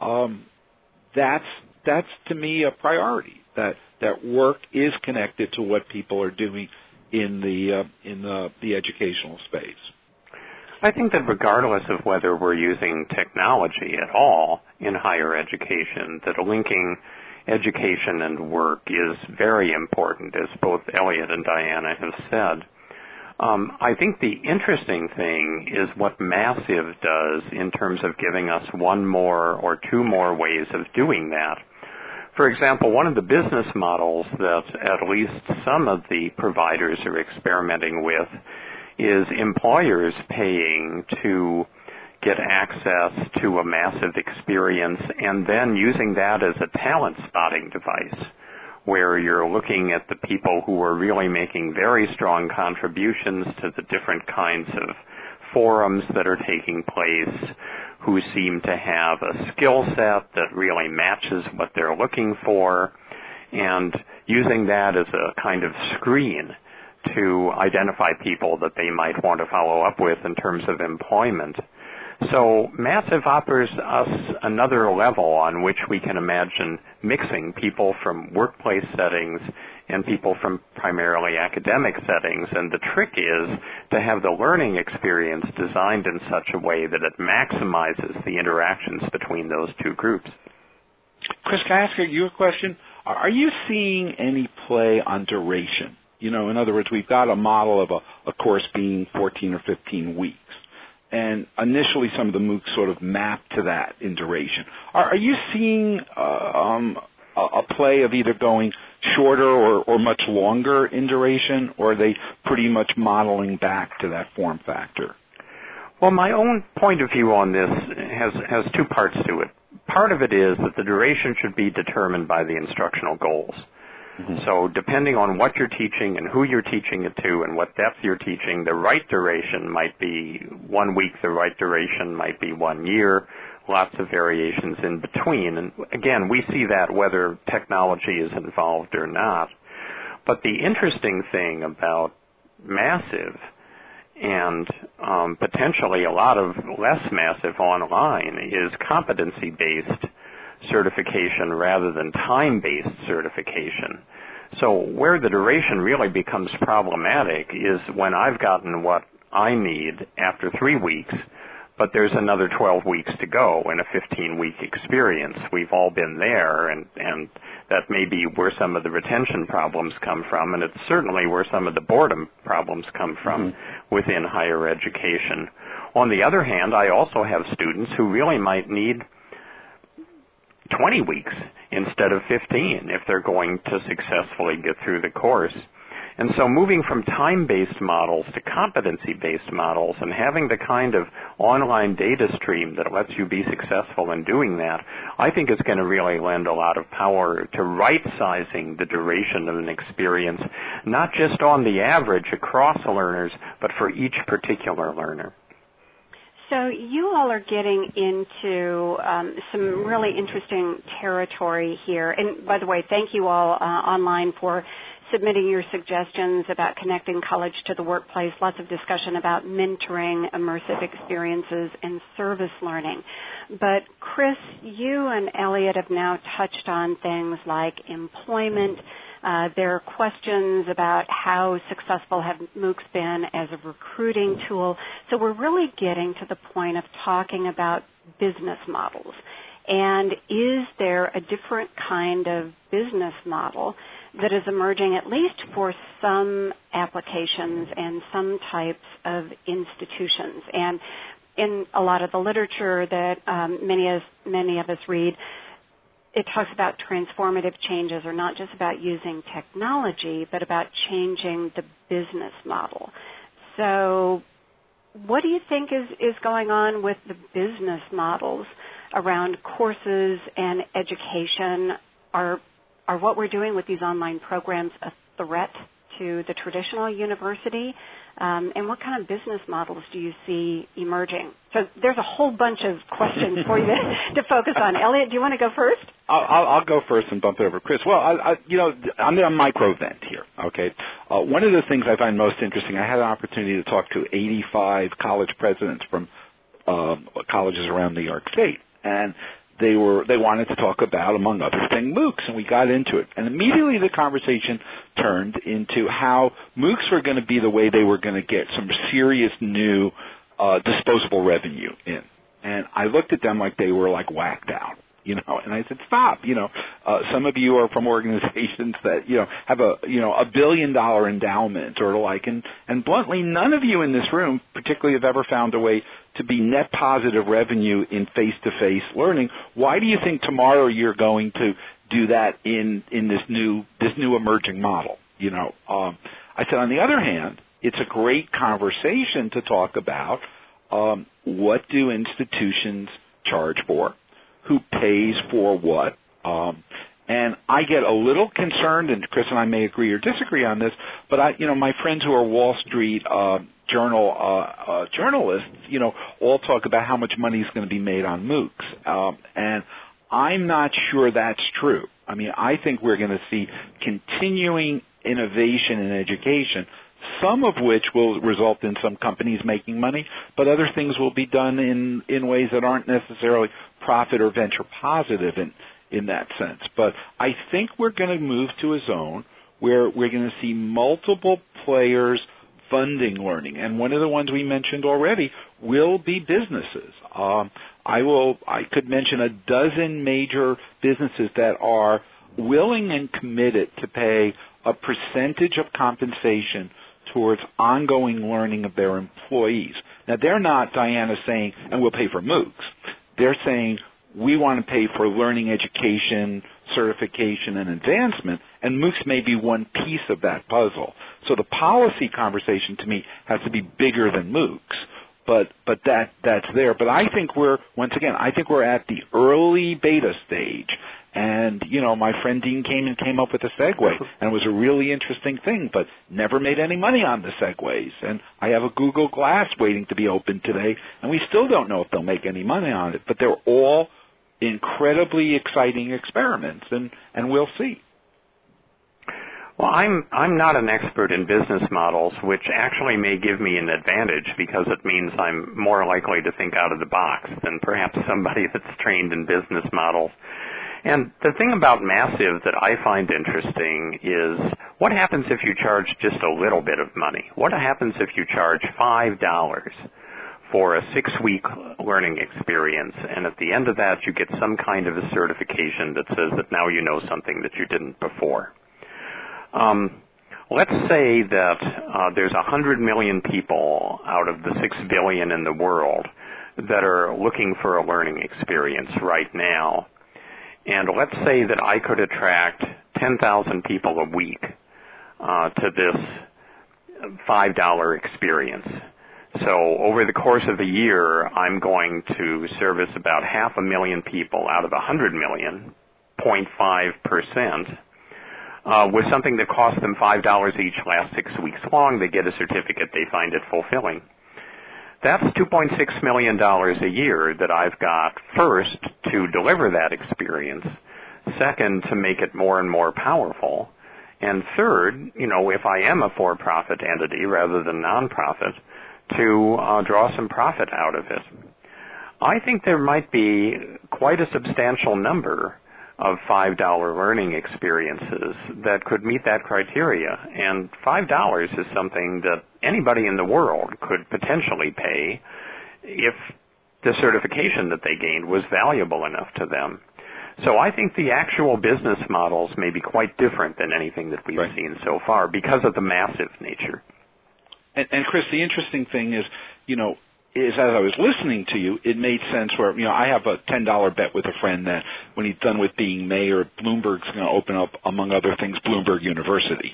that's to me a priority. That work is connected to what people are doing in the educational space. I think that regardless of whether we're using technology at all in higher education, that linking education and work is very important, as both Elliot and Diana have said. I think the interesting thing is what Massive does in terms of giving us one more or two more ways of doing that. For example, one of the business models that at least some of the providers are experimenting with is employers paying to get access to a Massive experience and then using that as a talent spotting device, where you're looking at the people who are really making very strong contributions to the different kinds of forums that are taking place, who seem to have a skill set that really matches what they're looking for, and using that as a kind of screen to identify people that they might want to follow up with in terms of employment. So Massive offers us another level on which we can imagine mixing people from workplace settings and people from primarily academic settings. And the trick is to have the learning experience designed in such a way that it maximizes the interactions between those two groups. Chris, can I ask you a question? Are you seeing any play on duration? In other words, we've got a model of a course being 14 or 15 weeks. And initially, some of the MOOCs sort of map to that in duration. Are you seeing a play of either going shorter or much longer in duration, or are they pretty much modeling back to that form factor? Well, my own point of view on this has two parts to it. Part of it is that the duration should be determined by the instructional goals. Mm-hmm. So depending on what you're teaching and who you're teaching it to and what depth you're teaching, the right duration might be 1 week, the right duration might be 1 year, lots of variations in between. And again, we see that whether technology is involved or not. But the interesting thing about Massive and potentially a lot of less Massive online is competency-based certification rather than time-based certification. So where the duration really becomes problematic is when I've gotten what I need after 3 weeks, but there's another 12 weeks to go in a 15-week experience. We've all been there, and that may be where some of the retention problems come from, and it's certainly where some of the boredom problems come from within higher education. On the other hand, I also have students who really might need 20 weeks instead of 15 if they're going to successfully get through the course. And so moving from time-based models to competency-based models and having the kind of online data stream that lets you be successful in doing that, I think is going to really lend a lot of power to right-sizing the duration of an experience, not just on the average across learners, but for each particular learner. So you all are getting into some really interesting territory here. And by the way, thank you all online for submitting your suggestions about connecting college to the workplace. Lots of discussion about mentoring, immersive experiences, and service learning. But Chris, you and Elliot have now touched on things like employment. There are questions about how successful have MOOCs been as a recruiting tool. So we're really getting to the point of talking about business models. And is there a different kind of business model that is emerging, at least for some applications and some types of institutions? And in a lot of the literature that many of us read, it talks about transformative changes, or not just about using technology, but about changing the business model. So what do you think is going on with the business models around courses and education? Are what we're doing with these online programs a threat to the traditional university? And what kind of business models do you see emerging? So there's a whole bunch of questions for you to focus on. Elliot, do you want to go first? I'll go first and bump it over to Chris. Well, I'm going to micro-vent here, okay? One of the things I find most interesting, I had an opportunity to talk to 85 college presidents from colleges around New York State, and they wanted to talk about, among other things, MOOCs, and we got into it. And immediately the conversation turned into how MOOCs were going to be the way they were going to get some serious new disposable revenue in. And I looked at them like they were like whacked out, and I said, stop, some of you are from organizations that, have a $1 billion endowment or the like, and bluntly, none of you in this room particularly have ever found a way to be net positive revenue in face-to-face learning. Why do you think tomorrow you're going to do that in this new emerging model? I said, on the other hand, it's a great conversation to talk about what do institutions charge for, who pays for what, and I get a little concerned, and Chris and I may agree or disagree on this, but my friends who are Wall Street Journal journalists, all talk about how much money is going to be made on MOOCs, and I'm not sure that's true. I mean, I think we're going to see continuing innovation in education, some of which will result in some companies making money, but other things will be done in ways that aren't necessarily profit or venture positive in that sense. But I think we're going to move to a zone where we're going to see multiple players funding learning, and one of the ones we mentioned already will be businesses. I could mention a dozen major businesses that are willing and committed to pay a percentage of compensation towards ongoing learning of their employees. Now, they're not, Diana, saying, and we'll pay for MOOCs. They're saying, we want to pay for learning, education, certification, and advancement, and MOOCs may be one piece of that puzzle. So the policy conversation, to me, has to be bigger than MOOCs, but that's there. But I think we're at the early beta stage. And, my friend Dean came up with a Segway, and it was a really interesting thing, but never made any money on the Segways. And I have a Google Glass waiting to be opened today, and we still don't know if they'll make any money on it. But they're all incredibly exciting experiments, and we'll see. Well, I'm not an expert in business models, which actually may give me an advantage because it means I'm more likely to think out of the box than perhaps somebody that's trained in business models. And the thing about Massive that I find interesting is what happens if you charge just a little bit of money? What happens if you charge $5 for a 6-week learning experience, and at the end of that you get some kind of a certification that says that now you know something that you didn't before. Let's say that there's 100 million people out of the 6 billion in the world that are looking for a learning experience right now. And let's say that I could attract 10,000 people a week to this $5 experience. So over the course of a year, I'm going to service about 500,000 people out of 100 million, 0.5%, with something that costs them $5 each, lasts 6 weeks long. They get a certificate. They find it fulfilling. That's $2.6 million a year that I've got, first, to deliver that experience, second, to make it more and more powerful, and third, if I am a for-profit entity rather than nonprofit, to draw some profit out of it. I think there might be quite a substantial number of $5 learning experiences that could meet that criteria. And $5 is something that anybody in the world could potentially pay if the certification that they gained was valuable enough to them. So I think the actual business models may be quite different than anything that we've seen so far because of the massive nature. And Chris, the interesting thing is, is as I was listening to you, it made sense where, I have a $10 bet with a friend that when he's done with being mayor, Bloomberg's going to open up, among other things, Bloomberg University,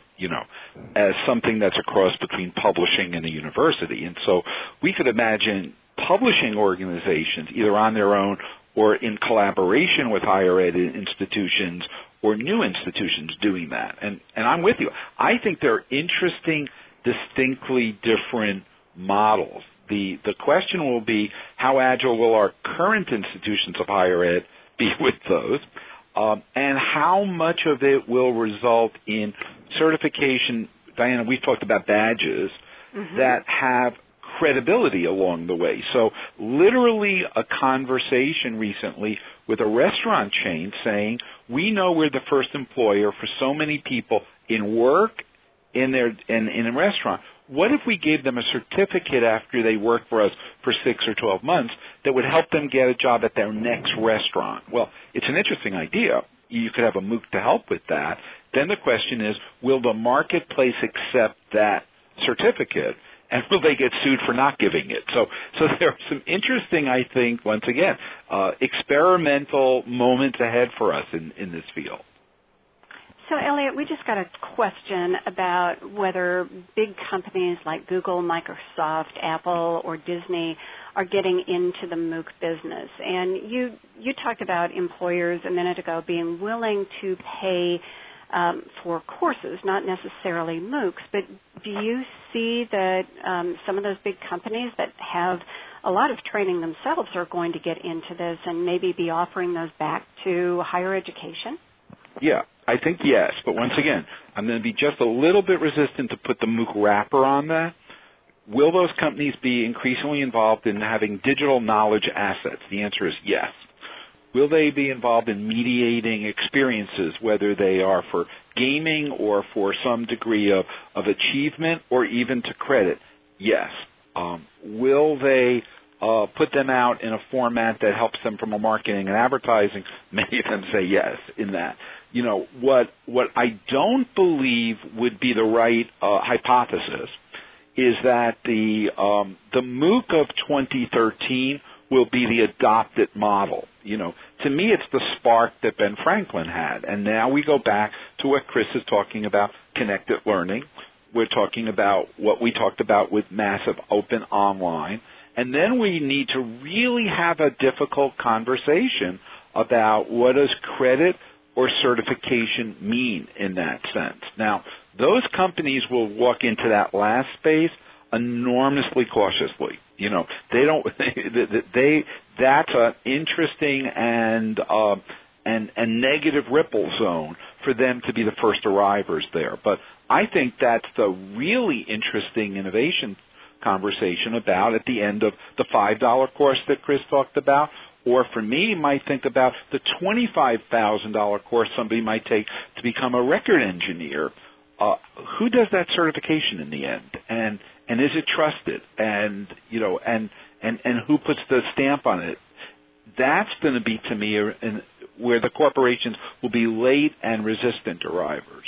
as something that's a cross between publishing and a university. And so we could imagine publishing organizations, either on their own or in collaboration with higher ed institutions or new institutions doing that. And I'm with you. I think they're interesting, distinctly different models. The question will be, how agile will our current institutions of higher ed be with those, and how much of it will result in certification. Diana, we've talked about badges that have credibility along the way. So literally a conversation recently with a restaurant chain saying, we know we're the first employer for so many people in work, in a restaurant. What if we gave them a certificate after they worked for us for 6 or 12 months that would help them get a job at their next restaurant? Well, it's an interesting idea. You could have a MOOC to help with that. Then the question is, will the marketplace accept that certificate, and will they get sued for not giving it? So there are some interesting, I think, once again, experimental moments ahead for us in this field. So, Elliot, we just got a question about whether big companies like Google, Microsoft, Apple, or Disney are getting into the MOOC business. And you talked about employers a minute ago being willing to pay for courses, not necessarily MOOCs. But do you see that some of those big companies that have a lot of training themselves are going to get into this and maybe be offering those back to higher education? Yeah, I think yes, but once again, I'm going to be just a little bit resistant to put the MOOC wrapper on that. Will those companies be increasingly involved in having digital knowledge assets? The answer is yes. Will they be involved in mediating experiences, whether they are for gaming or for some degree of achievement or even to credit? Yes. Will they put them out in a format that helps them from a marketing and advertising? Many of them say yes in that. What I don't believe would be the right hypothesis is that the MOOC of 2013 will be the adopted model. To me, it's the spark that Ben Franklin had. And now we go back to what Chris is talking about, connected learning. We're talking about what we talked about with massive open online. And then we need to really have a difficult conversation about what does credit or certification mean in that sense. Now, those companies will walk into that last space enormously cautiously. They don't. That's an interesting and negative ripple zone for them to be the first arrivers there. But I think that's the really interesting innovation conversation about at the end of the $5 course that Chris talked about. Or for me, you might think about the $25,000 course somebody might take to become a record engineer. Who does that certification in the end? And is it trusted? And and who puts the stamp on it. That's going to be, to me, where the corporations will be late and resistant arrivers.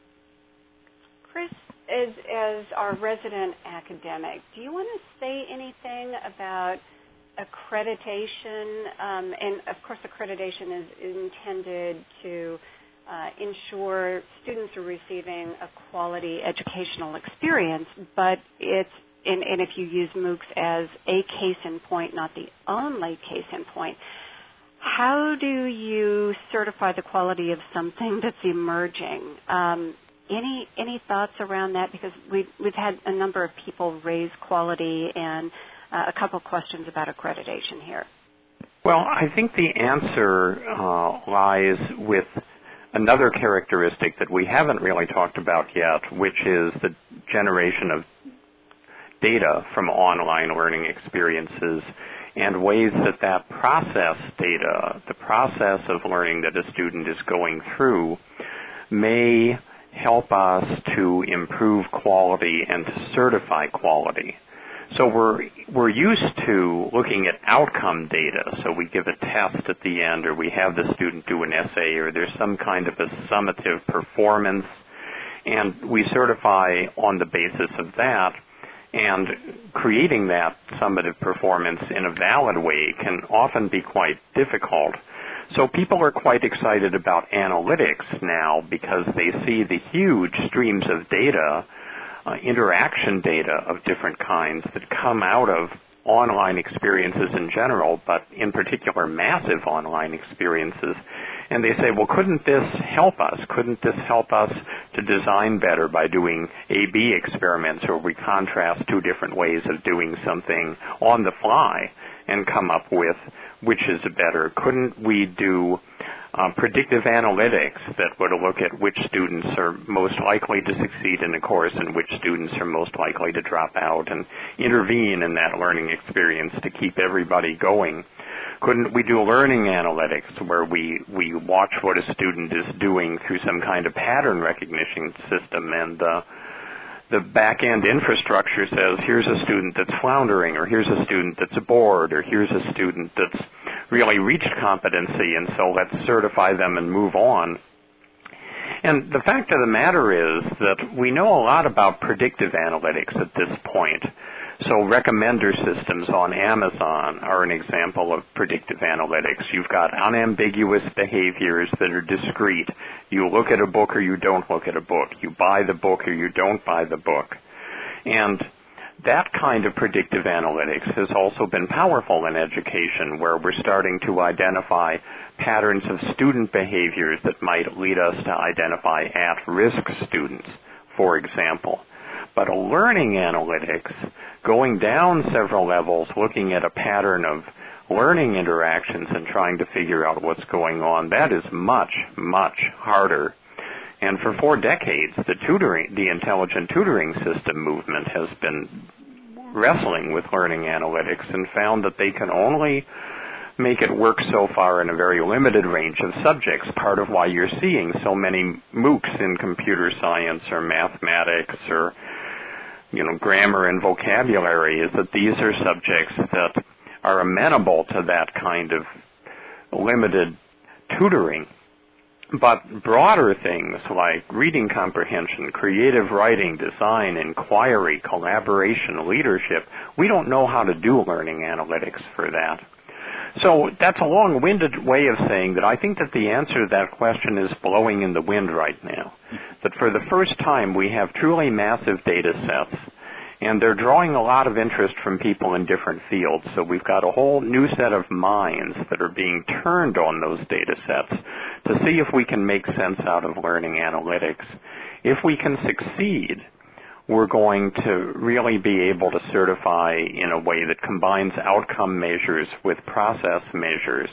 Chris, as our resident academic, do you want to say anything about accreditation? And, of course, accreditation is intended to ensure students are receiving a quality educational experience, but and if you use MOOCs as a case in point, not the only case in point, how do you certify the quality of something that's emerging? Any thoughts around that? Because we've had a number of people raise quality and a couple questions about accreditation here. Well, I think the answer lies with another characteristic that we haven't really talked about yet, which is the generation of data from online learning experiences and ways that process data, the process of learning that a student is going through, may help us to improve quality and to certify quality. So we're used to looking at outcome data. So we give a test at the end, or we have the student do an essay, or there's some kind of a summative performance, and we certify on the basis of that. And creating that summative performance in a valid way can often be quite difficult. So people are quite excited about analytics now because they see the huge streams of data, interaction data of different kinds that come out of online experiences in general, but in particular massive online experiences. And they say, well, couldn't this help us? Couldn't this help us to design better by doing A/B experiments, where we contrast two different ways of doing something on the fly and come up with which is better? Couldn't we do predictive analytics that would look at which students are most likely to succeed in a course and which students are most likely to drop out, and intervene in that learning experience to keep everybody going? Couldn't we do learning analytics where we watch what a student is doing through some kind of pattern recognition system, and the back-end infrastructure says, here's a student that's floundering, or here's a student that's bored, or here's a student that's really reached competency, and so let's certify them and move on. And the fact of the matter is that we know a lot about predictive analytics at this point. So recommender systems on Amazon are an example of predictive analytics. You've got unambiguous behaviors that are discrete. You look at a book or you don't look at a book. You buy the book or you don't buy the book. And that kind of predictive analytics has also been powerful in education, where we're starting to identify patterns of student behaviors that might lead us to identify at-risk students, for example. But a learning analytics, going down several levels, looking at a pattern of learning interactions and trying to figure out what's going on, that is much, much harder. And for 4 decades, the intelligent tutoring system movement has been wrestling with learning analytics and found that they can only make it work so far in a very limited range of subjects. Part of why you're seeing so many MOOCs in computer science or mathematics or grammar and vocabulary is that these are subjects that are amenable to that kind of limited tutoring. But broader things like reading comprehension, creative writing, design, inquiry, collaboration, leadership, we don't know how to do learning analytics for that. So that's a long-winded way of saying that I think that the answer to that question is blowing in the wind right now. That for the first time we have truly massive data sets, and they're drawing a lot of interest from people in different fields. So we've got a whole new set of minds that are being turned on those data sets to see if we can make sense out of learning analytics. If we can succeed, we're going to really be able to certify in a way that combines outcome measures with process measures.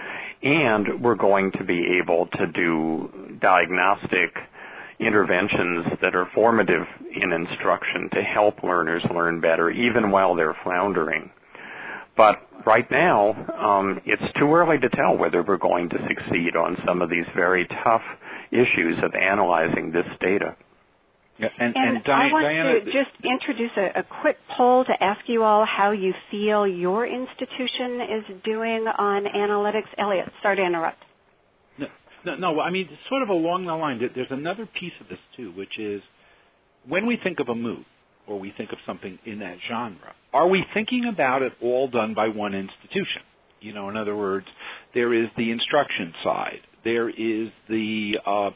And we're going to be able to do diagnostic interventions that are formative in instruction to help learners learn better, even while they're floundering. But right now, it's too early to tell whether we're going to succeed on some of these very tough issues of analyzing this data. Yeah, and I want Diana, to just introduce a quick poll to ask you all how you feel your institution is doing on analytics. Elliot, sorry to interrupt. No. I mean, sort of along the line, there's another piece of this, too, which is when we think of a MOOC or we think of something in that genre, are we thinking about it all done by one institution? You know, in other words, there is the instruction side. There is the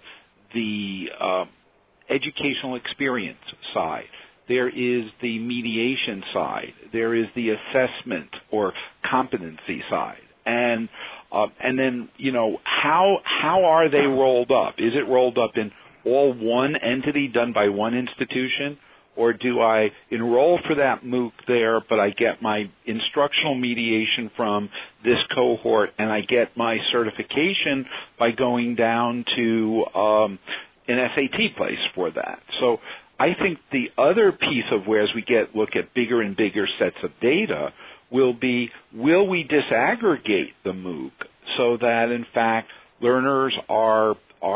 educational experience side. There is the mediation side. There is the assessment or competency side. And then, you know, how are they rolled up? Is it rolled up in all one entity done by one institution? Or do I enroll for that MOOC there, but I get my instructional mediation from this cohort and I get my certification by going down to an SAT place for that? So I think the other piece of where as we look at bigger and bigger sets of data will be, will we disaggregate the MOOC so that in fact learners are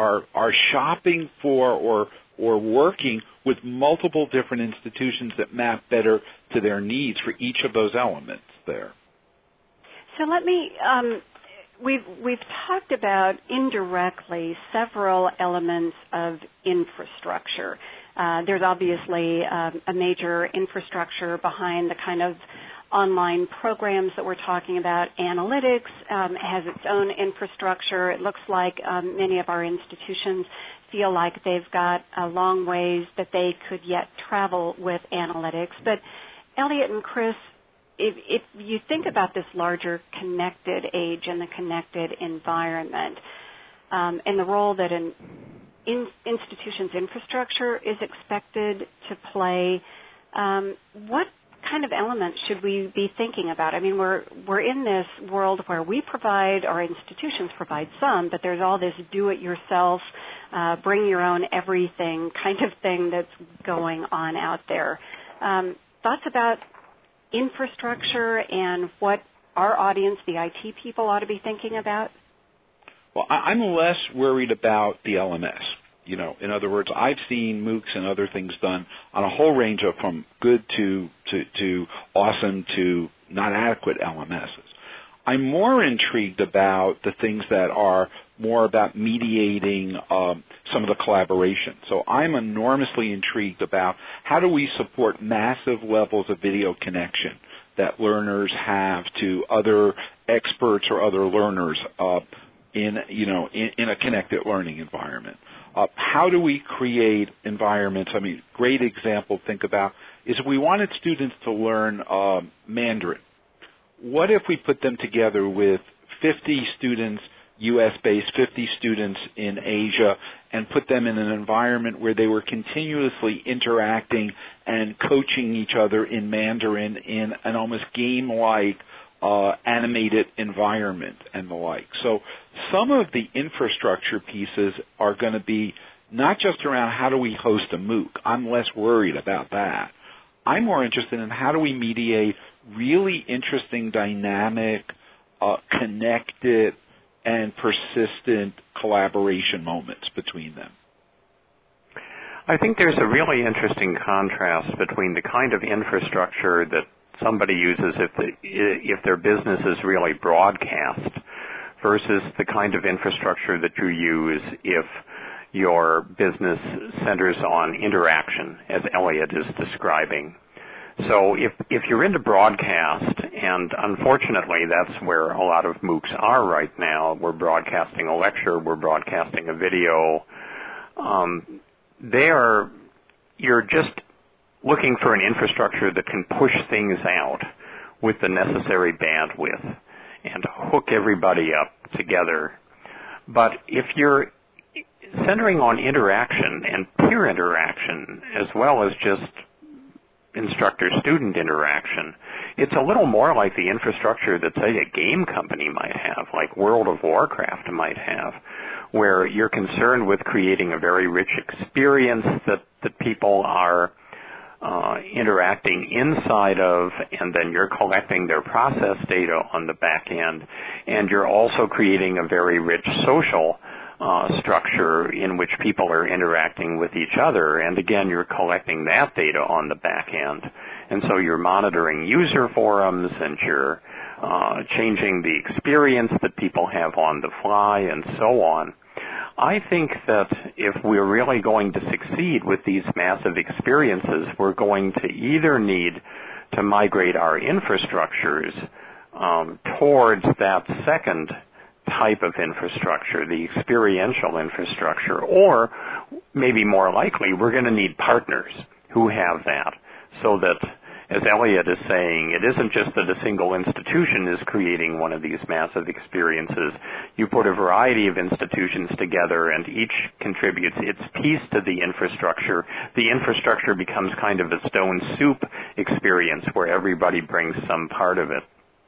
shopping for or working with multiple different institutions that map better to their needs for each of those elements there? So let me, we've talked about indirectly several elements of infrastructure. There's obviously a major infrastructure behind the kind of online programs that we're talking about. Analytics has its own infrastructure. It looks like many of our institutions feel like they've got a long ways that they could yet travel with analytics. But Elliot and Chris, if you think about this larger connected age and the connected environment and the role that an institution's infrastructure is expected to play, what kind of elements should we be thinking about? I mean, we're in this world where we provide, our institutions provide some, but there's all this do-it-yourself, bring your own everything kind of thing that's going on out there. Thoughts about infrastructure and what our audience, the IT people, ought to be thinking about? Well, I'm less worried about the LMS. You know, in other words, I've seen MOOCs and other things done on a whole range of from good to awesome to not adequate LMSs. I'm more intrigued about the things that are more about mediating some of the collaboration. So I'm enormously intrigued about how do we support massive levels of video connection that learners have to other experts or other learners in a connected learning environment. How do we create environments? I mean, great example think about is if we wanted students to learn Mandarin, what if we put them together with 50 students, U.S.-based, 50 students in Asia, and put them in an environment where they were continuously interacting and coaching each other in Mandarin in an almost game-like animated environment and the like. So some of the infrastructure pieces are going to be not just around how do we host a MOOC. I'm less worried about that. I'm more interested in how do we mediate really interesting, dynamic, connected, and persistent collaboration moments between them. I think there's a really interesting contrast between the kind of infrastructure that somebody uses if their business is really broadcast versus the kind of infrastructure that you use if your business centers on interaction, as Elliot is describing. So if you're into broadcast, and unfortunately that's where a lot of MOOCs are right now, we're broadcasting a lecture, we're broadcasting a video, you're just looking for an infrastructure that can push things out with the necessary bandwidth and hook everybody up together. But if you're centering on interaction and peer interaction as well as just instructor-student interaction, it's a little more like the infrastructure that, say, a game company might have, like World of Warcraft might have, where you're concerned with creating a very rich experience that people are interacting inside of, and then you're collecting their process data on the back end, and you're also creating a very rich social structure in which people are interacting with each other. And again, you're collecting that data on the back end. And so you're monitoring user forums and you're changing the experience that people have on the fly and so on. I think that if we're really going to succeed with these massive experiences, we're going to either need to migrate our infrastructures towards that second type of infrastructure, the experiential infrastructure, or maybe more likely, we're going to need partners who have that, so that, as Elliot is saying, it isn't just that a single institution is creating one of these massive experiences. You put a variety of institutions together and each contributes its piece to the infrastructure. The infrastructure becomes kind of a stone soup experience where everybody brings some part of it.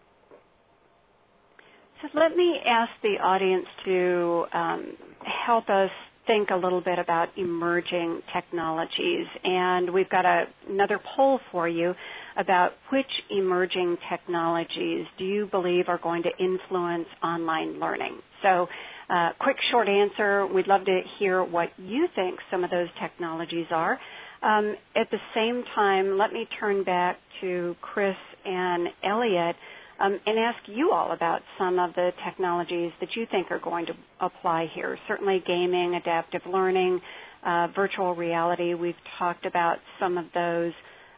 So let me ask the audience to help us think a little bit about emerging technologies. And we've got another poll for you about which emerging technologies do you believe are going to influence online learning. So quick, short answer. We'd love to hear what you think some of those technologies are. At the same time, let me turn back to Chris and Elliot and ask you all about some of the technologies that you think are going to apply here. Certainly gaming, adaptive learning, virtual reality. We've talked about some of those.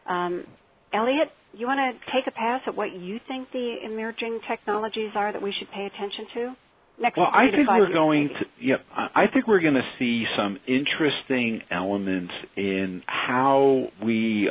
Elliot, you want to take a pass at what you think the emerging technologies are that we should pay attention to? I think we're going to. I think we're going to see some interesting elements in how we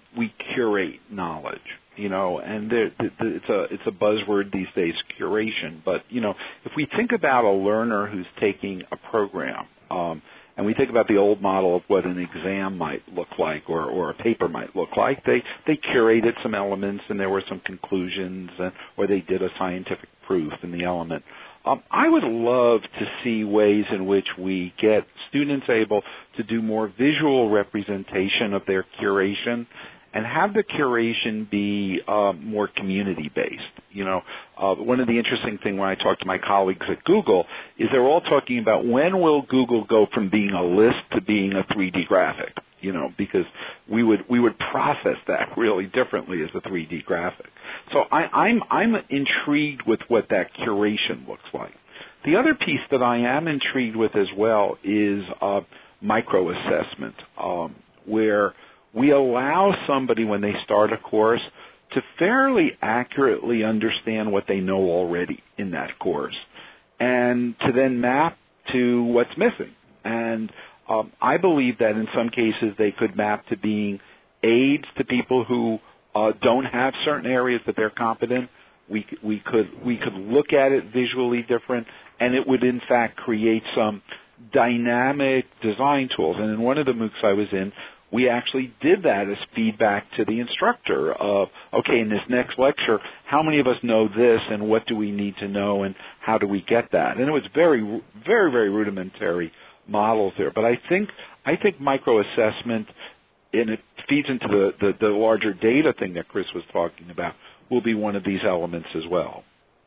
curate knowledge. And it's a buzzword these days, curation. But if we think about a learner who's taking a program, and we think about the old model of what an exam might look like or a paper might look like, they curated some elements and there were some conclusions, or they did a scientific proof in the element. I would love to see ways in which we get students able to do more visual representation of their curation and have the curation be more community-based. One of the interesting things when I talk to my colleagues at Google is they're all talking about when will Google go from being a list to being a 3D graphic, because we would process that really differently as a 3D graphic. So I'm intrigued with what that curation looks like. The other piece that I am intrigued with as well is micro-assessment, where we allow somebody when they start a course to fairly accurately understand what they know already in that course and to then map to what's missing. And I believe that in some cases they could map to being aids to people who don't have certain areas that they're competent. We could look at it visually different, and it would in fact create some dynamic design tools. And in one of the MOOCs I was in, we actually did that as feedback to the instructor of, okay, in this next lecture, how many of us know this and what do we need to know and how do we get that? And it was very, very, very rudimentary models there. But I think microassessment, and it feeds into the larger data thing that Chris was talking about, will be one of these elements as well.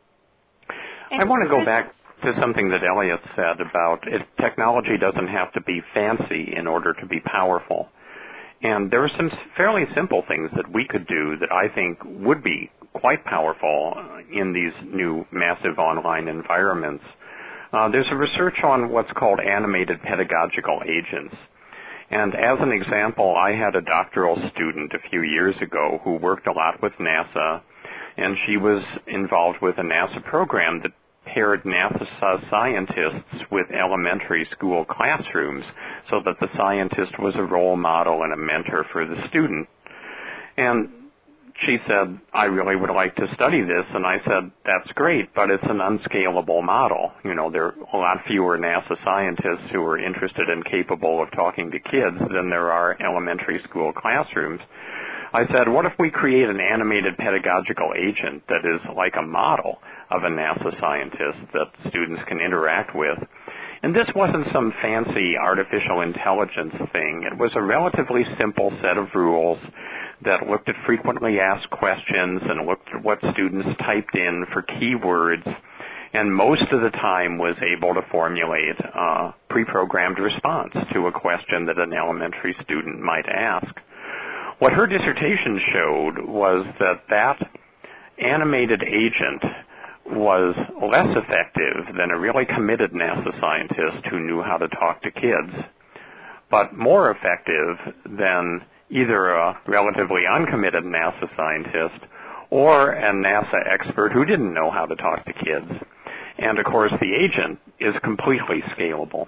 I want to go back to something that Elliot said about technology doesn't have to be fancy in order to be powerful. And there are some fairly simple things that we could do that I think would be quite powerful in these new massive online environments. There's a research on what's called animated pedagogical agents. And as an example, I had a doctoral student a few years ago who worked a lot with NASA, and she was involved with a NASA program that paired NASA scientists with elementary school classrooms so that the scientist was a role model and a mentor for the student. And she said, I really would like to study this. And I said, that's great, but it's an unscalable model. There are a lot fewer NASA scientists who are interested and capable of talking to kids than there are elementary school classrooms. I said, what if we create an animated pedagogical agent that is like a model of a NASA scientist that students can interact with? And this wasn't some fancy artificial intelligence thing. It was a relatively simple set of rules that looked at frequently asked questions and looked at what students typed in for keywords and most of the time was able to formulate a pre-programmed response to a question that an elementary student might ask. What her dissertation showed was that animated agent was less effective than a really committed NASA scientist who knew how to talk to kids, but more effective than either a relatively uncommitted NASA scientist or a NASA expert who didn't know how to talk to kids. And of course, the agent is completely scalable.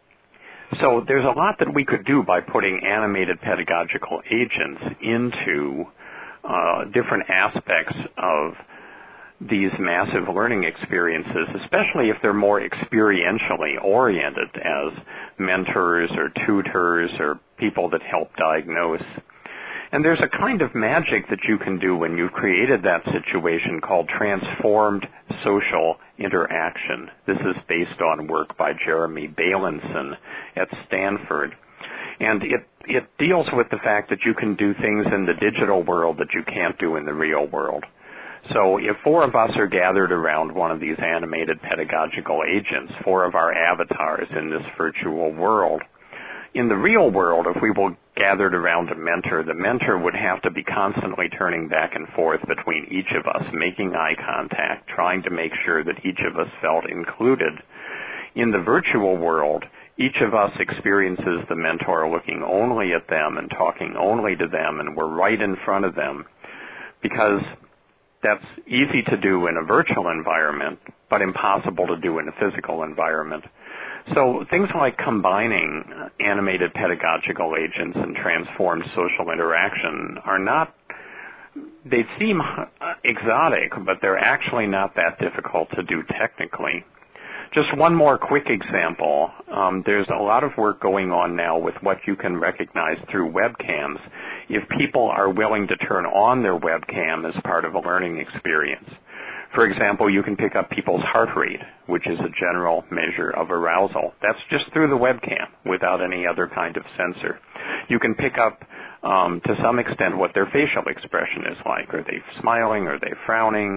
So there's a lot that we could do by putting animated pedagogical agents into different aspects of these massive learning experiences, especially if they're more experientially oriented as mentors or tutors or people that help diagnose. And there's a kind of magic that you can do when you've created that situation called transformed social interaction. This is based on work by Jeremy Bailenson at Stanford. And it deals with the fact that you can do things in the digital world that you can't do in the real world. So if 4 of us are gathered around one of these animated pedagogical agents, 4 of our avatars in this virtual world, in the real world, if we were gathered around a mentor, the mentor would have to be constantly turning back and forth between each of us, making eye contact, trying to make sure that each of us felt included. In the virtual world, each of us experiences the mentor looking only at them and talking only to them, and we're right in front of them, because that's easy to do in a virtual environment, but impossible to do in a physical environment. So things like combining animated pedagogical agents and transformed social interaction are not, they seem exotic, but they're actually not that difficult to do technically. Just one more quick example. There's a lot of work going on now with what you can recognize through webcams if people are willing to turn on their webcam as part of a learning experience. For example, you can pick up people's heart rate, which is a general measure of arousal. That's just through the webcam without any other kind of sensor. You can pick up, to some extent, what their facial expression is like. Are they smiling? Are they frowning?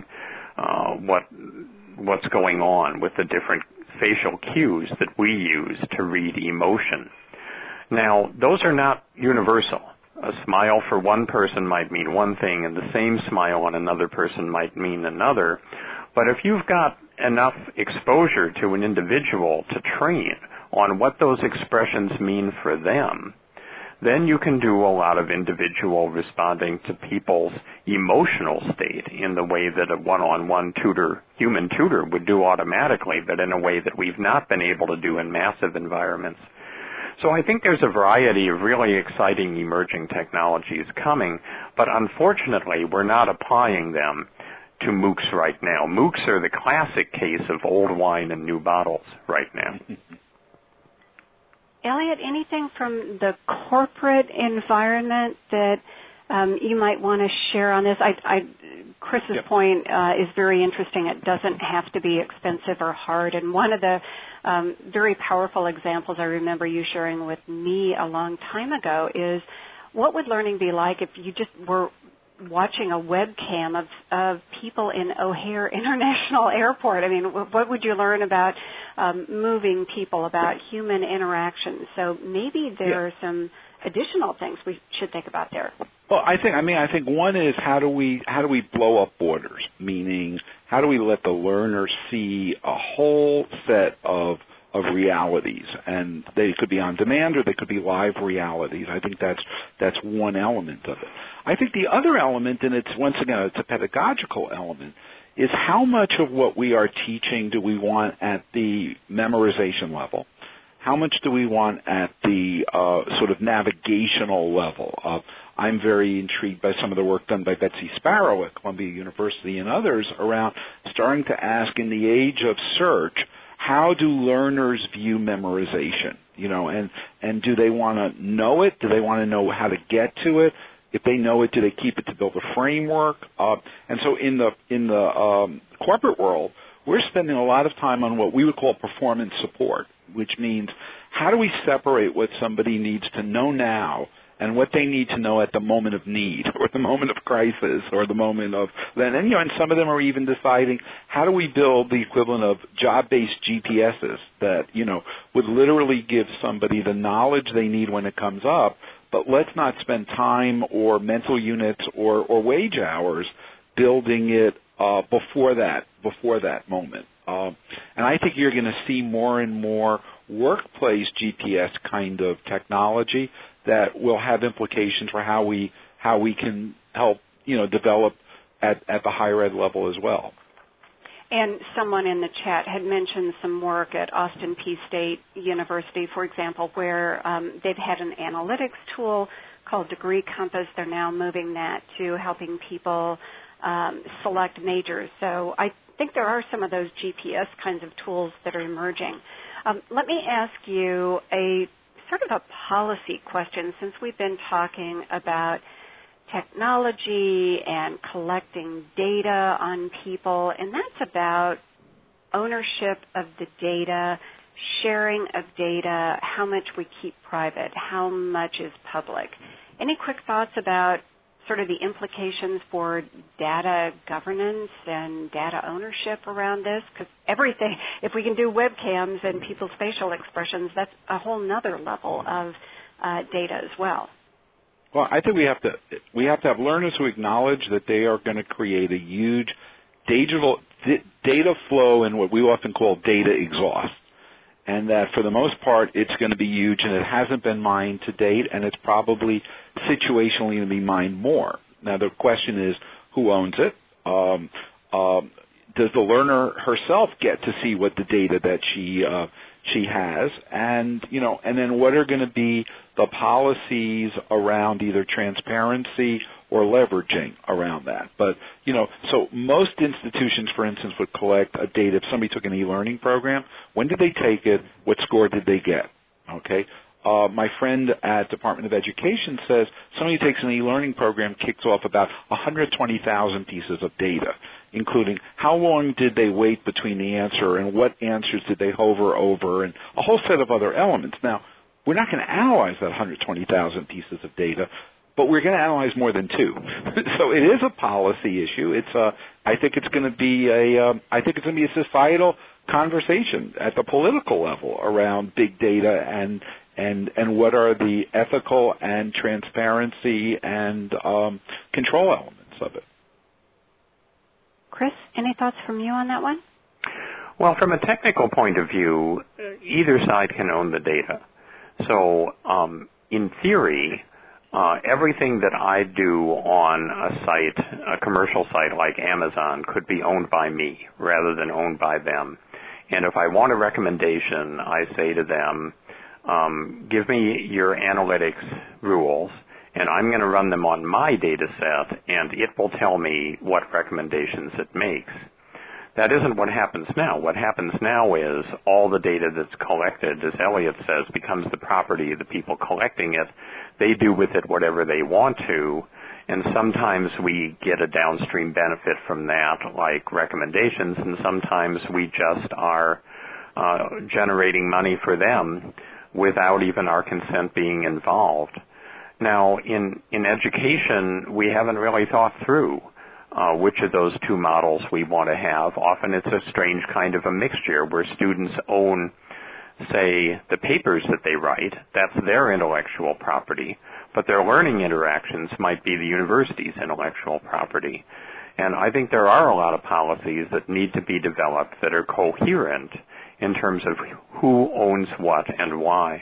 What's going on with the different facial cues that we use to read emotion. Now, those are not universal. A smile for one person might mean one thing, and the same smile on another person might mean another. But if you've got enough exposure to an individual to train on what those expressions mean for them, then you can do a lot of individual responding to people's emotional state in the way that a one-on-one tutor, human tutor, would do automatically, but in a way that we've not been able to do in massive environments. So I think there's a variety of really exciting emerging technologies coming, but unfortunately we're not applying them to MOOCs right now. MOOCs are the classic case of old wine in new bottles right now. Elliot, anything from the corporate environment that you might want to share on this? Chris's point is very interesting. It doesn't have to be expensive or hard. And one of the very powerful examples I remember you sharing with me a long time ago is, what would learning be like if you just were watching a webcam of people in O'Hare International Airport? I mean, what would you learn about moving people, about human interaction? So maybe there are some additional things we should think about there. Well, I think one is how do we blow up borders? Meaning, how do we let the learner see a whole set of realities, and they could be on demand or they could be live realities. I think that's one element of it. I think the other element, and it's once again it's a pedagogical element, is how much of what we are teaching do we want at the memorization level? How much do we want at the sort of navigational level? I'm very intrigued by some of the work done by Betsy Sparrow at Columbia University and others around starting to ask, in the age of search, how do learners view memorization? You know, and do they want to know it? Do they want to know how to get to it? If they know it, do they keep it to build a framework? And so in the corporate world, we're spending a lot of time on what we would call performance support, which means how do we separate what somebody needs to know now and what they need to know at the moment of need or the moment of crisis or the moment of then. And, and some of them are even deciding how do we build the equivalent of job-based GPSs that, would literally give somebody the knowledge they need when it comes up, but let's not spend time or mental units or wage hours building it before that moment. And I think you're going to see more and more workplace GPS kind of technology that will have implications for how we can help develop at the higher ed level as well. And someone in the chat had mentioned some work at Austin Peay State University, for example, where they've had an analytics tool called Degree Compass. They're now moving that to helping people select majors. So I think there are some of those GPS kinds of tools that are emerging. Let me ask you a sort of a policy question, since we've been talking about technology and collecting data on people, and that's about ownership of the data, sharing of data, how much we keep private, how much is public. Any quick thoughts about sort of the implications for data governance and data ownership around this? Because everything, if we can do webcams and people's facial expressions, that's a whole nother level of data as well. Well, I think we have to have learners who acknowledge that they are going to create a huge data flow and what we often call data exhaust, and that for the most part it's going to be huge, and it hasn't been mined to date, and it's probably situationally going to be mined more. Now the question is, who owns it? Does the learner herself get to see what the data that she has, and then what are going to be the policies around either transparency or leveraging around that? But so most institutions, for instance, would collect a data. If somebody took an e-learning program, when did they take it? What score did they get? Okay. My friend at Department of Education says somebody who takes an e-learning program kicks off about 120,000 pieces of data, including how long did they wait between the answer and what answers did they hover over and a whole set of other elements. Now, we're not going to analyze that 120,000 pieces of data, but we're going to analyze more than two. So it is a policy issue. I think it's going to be a societal conversation at the political level around big data and what are the ethical and transparency and control elements of it. Chris, any thoughts from you on that one? Well, from a technical point of view, either side can own the data. So in theory, everything that I do on a site, a commercial site like Amazon, could be owned by me rather than owned by them. And if I want a recommendation, I say to them, give me your analytics rules, and I'm going to run them on my data set, and it will tell me what recommendations it makes. That isn't what happens now. What happens now is all the data that's collected, as Elliot says, becomes the property of the people collecting it. They do with it whatever they want to, and sometimes we get a downstream benefit from that, like recommendations, and sometimes we just are generating money for them without even our consent being involved. Now, in education, we haven't really thought through which of those two models we want to have. Often it's a strange kind of a mixture where students own, say, the papers that they write. That's their intellectual property, but their learning interactions might be the university's intellectual property. And I think there are a lot of policies that need to be developed that are coherent in terms of who owns what and why.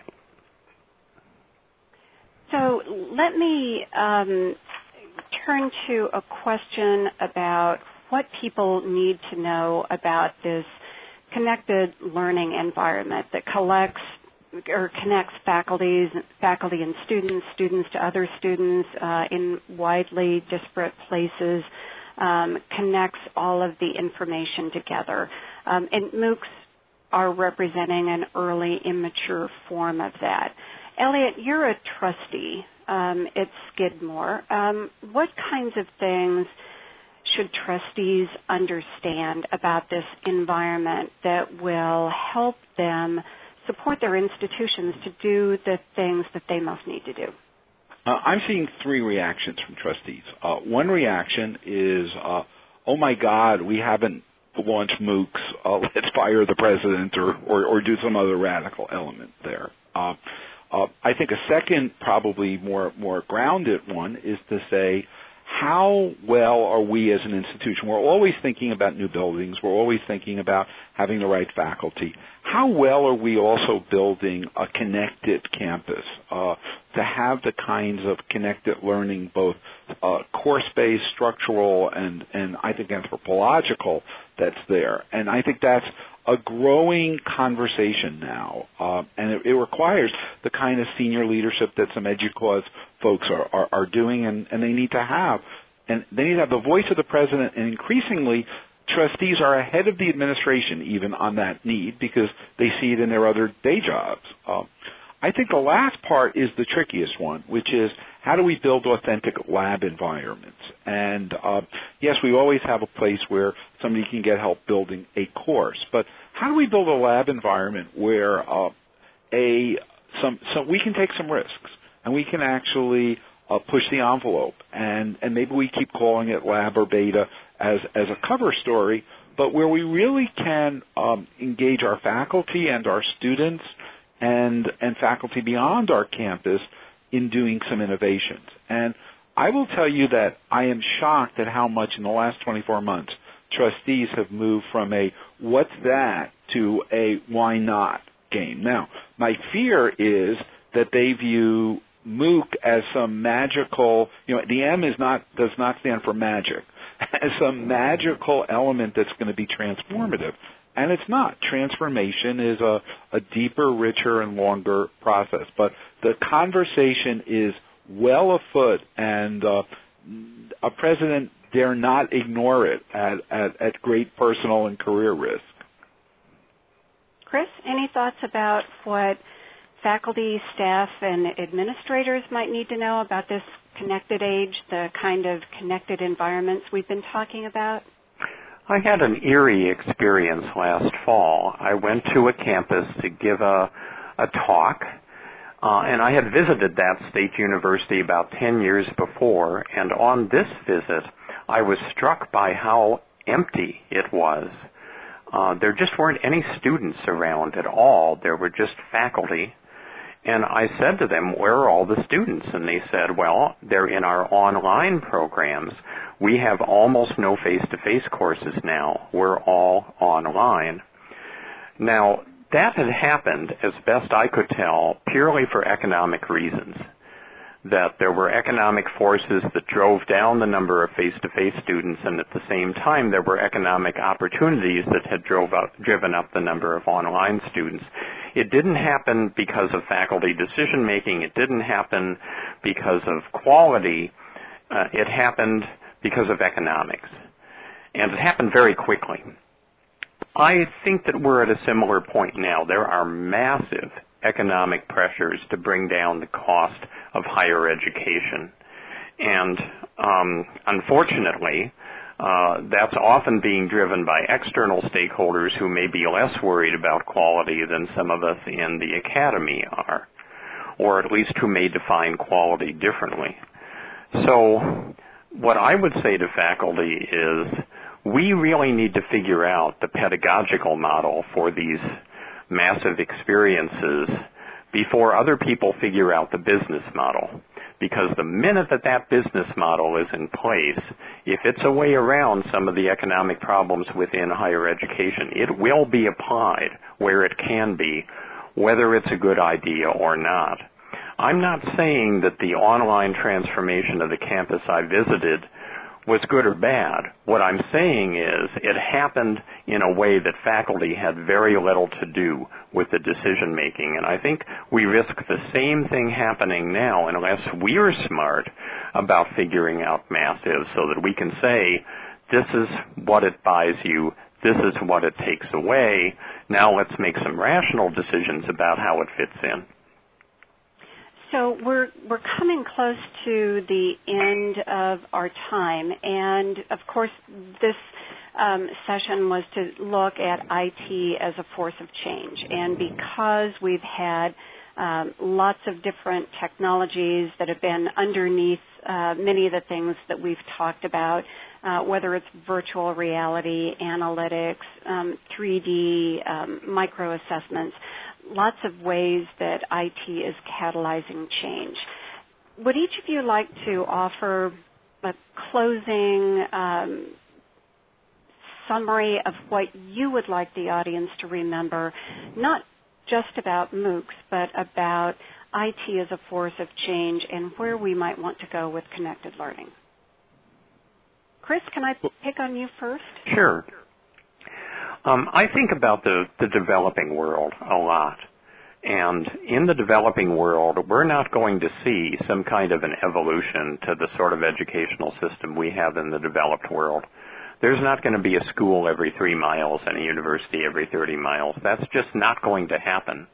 So let me turn to a question about what people need to know about this connected learning environment that collects or connects faculty and students to other students in widely disparate places, connects all of the information together. And MOOCs are representing an early, immature form of that. Elliot, you're a trustee at Skidmore. What kinds of things should trustees understand about this environment that will help them support their institutions to do the things that they most need to do? I'm seeing three reactions from trustees. One reaction is, oh my God, we haven't launched MOOCs. Let's fire the president or do some other radical element there. I think a second, probably more grounded one, is to say, how well are we as an institution? We're always thinking about new buildings. We're always thinking about having the right faculty. How well are we also building a connected campus to have the kinds of connected learning, both course-based, structural, and I think anthropological that's there? And I think that's a growing conversation now, and it requires the kind of senior leadership that some EDUCAUSE folks are doing, and they need to have. And they need to have the voice of the president, and increasingly, trustees are ahead of the administration even on that need because they see it in their other day jobs. I think the last part is the trickiest one, which is how do we build authentic lab environments? And yes, we always have a place where somebody can get help building a course, but how do we build a lab environment where we can take some risks and we can actually push the envelope, and maybe we keep calling it lab or beta as a cover story, but where we really can engage our faculty and our students and faculty beyond our campus in doing some innovations. And I will tell you that I am shocked at how much in the last 24 months trustees have moved from a what's that to a why not game. Now, my fear is that they view MOOC as some magical, the M does not stand for magic, as some magical element that's going to be transformative. And it's not. Transformation is a deeper, richer, and longer process. But the conversation is well afoot, and a president dare not ignore it at great personal and career risk. Chris, any thoughts about what faculty, staff, and administrators might need to know about this connected age, the kind of connected environments we've been talking about? I had an eerie experience last fall. I went to a campus to give a talk, and I had visited that state university about 10 years before, and on this visit, I was struck by how empty it was. There just weren't any students around at all. There were just faculty. And I said to them, where are all the students? And they said, well, they're in our online programs. We have almost no face-to-face courses now. We're all online. Now, that had happened, as best I could tell, purely for economic reasons, that there were economic forces that drove down the number of face-to-face students, and at the same time there were economic opportunities that had driven up the number of online students. It didn't happen because of faculty decision-making. It didn't happen because of quality. It happened because of economics. And it happened very quickly. I think that we're at a similar point now. There are massive economic pressures to bring down the cost of higher education. And unfortunately, that's often being driven by external stakeholders who may be less worried about quality than some of us in the academy are, or at least who may define quality differently. So what I would say to faculty is we really need to figure out the pedagogical model for these massive experiences before other people figure out the business model. Because the minute that business model is in place, if it's a way around some of the economic problems within higher education, it will be applied where it can be, whether it's a good idea or not. I'm not saying that the online transformation of the campus I visited was good or bad. What I'm saying is it happened in a way that faculty had very little to do with the decision making. And I think we risk the same thing happening now unless we're smart about figuring out massive so that we can say, this is what it buys you, this is what it takes away, now let's make some rational decisions about how it fits in. So we're coming close to the end of our time, and of course this session was to look at IT as a force of change. And because we've had lots of different technologies that have been underneath many of the things that we've talked about, whether it's virtual reality, analytics, 3D, micro-assessments, lots of ways that IT is catalyzing change. Would each of you like to offer a closing summary of what you would like the audience to remember, not just about MOOCs, but about IT as a force of change and where we might want to go with connected learning? Chris, can I pick on you first? Sure. I think about the developing world a lot. And in the developing world, we're not going to see some kind of an evolution to the sort of educational system we have in the developed world. There's not going to be a school every 3 miles and a university every 30 miles. That's just not going to happen.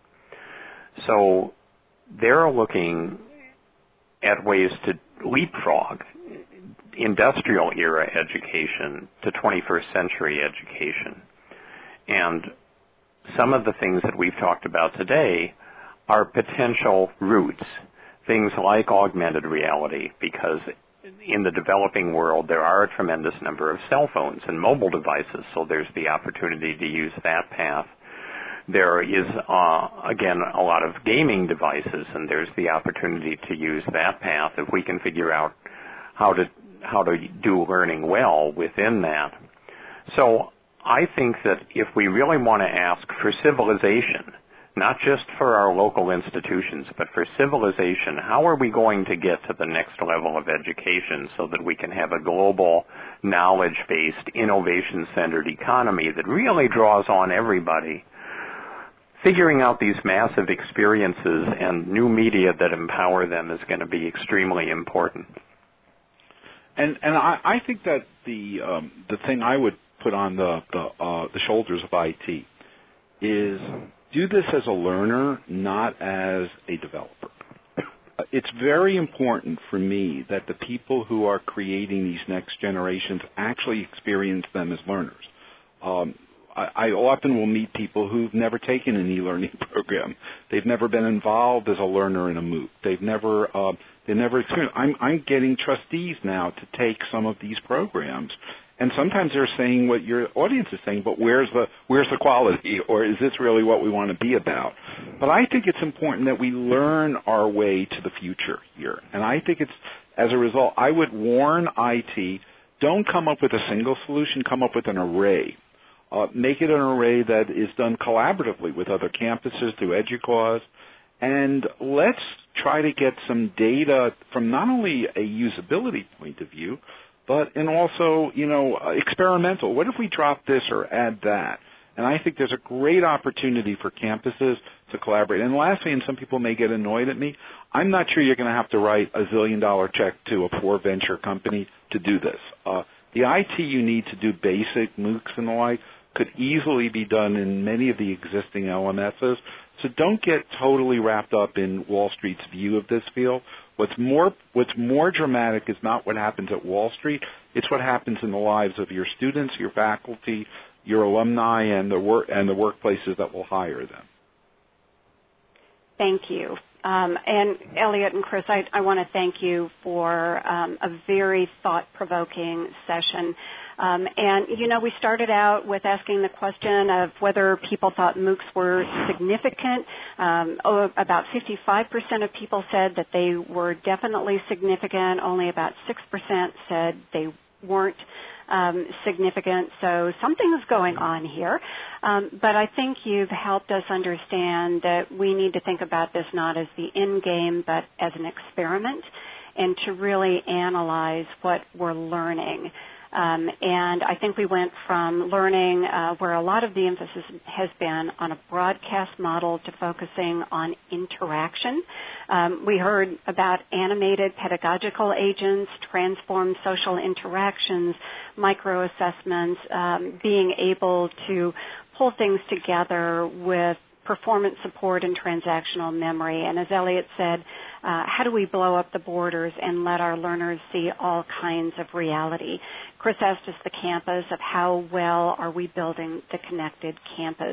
So they're looking at ways to leapfrog industrial era education to 21st century education. And some of the things that we've talked about today are potential routes, things like augmented reality, because in the developing world there are a tremendous number of cell phones and mobile devices, so there's the opportunity to use that path. There is, again, a lot of gaming devices, and there's the opportunity to use that path if we can figure out how to do learning well within that. So I think that if we really want to ask for civilization, not just for our local institutions, but for civilization, how are we going to get to the next level of education so that we can have a global, knowledge-based, innovation-centered economy that really draws on everybody? Figuring out these massive experiences and new media that empower them is going to be extremely important. And I think that the thing I would put on the shoulders of IT is do this as a learner, not as a developer. It's very important for me that the people who are creating these next generations actually experience them as learners. I often will meet people who've never taken an e-learning program. They've never been involved as a learner in a MOOC. They've never experienced. I'm getting trustees now to take some of these programs. And sometimes they're saying what your audience is saying, but where's the quality, or is this really what we want to be about? But I think it's important that we learn our way to the future here. And I think as a result, I would warn IT, don't come up with a single solution, come up with an array. Make it an array that is done collaboratively with other campuses through EDUCAUSE, and let's try to get some data from not only a usability point of view, but and also, experimental. What if we drop this or add that? And I think there's a great opportunity for campuses to collaborate. And lastly, and some people may get annoyed at me, I'm not sure you're going to have to write $1 zillion check to a poor venture company to do this. The IT you need to do basic MOOCs and the like could easily be done in many of the existing LMSs. So don't get totally wrapped up in Wall Street's view of this field. What's more dramatic is not what happens at Wall Street. It's what happens in the lives of your students, your faculty, your alumni, and the workplaces that will hire them. Thank you. And Elliot and Chris, I want to thank you for a very thought-provoking session. And, we started out with asking the question of whether people thought MOOCs were significant. About 55% of people said that they were definitely significant. Only about 6% said they weren't significant. So something is going on here. But I think you've helped us understand that we need to think about this not as the end game, but as an experiment, and to really analyze what we're learning. And I think we went from learning where a lot of the emphasis has been on a broadcast model to focusing on interaction. We heard about animated pedagogical agents, transformed social interactions, micro-assessments, being able to pull things together with performance support and transactional memory. And as Elliot said, how do we blow up the borders and let our learners see all kinds of reality? Chris asked us the campus of how well are we building the connected campus.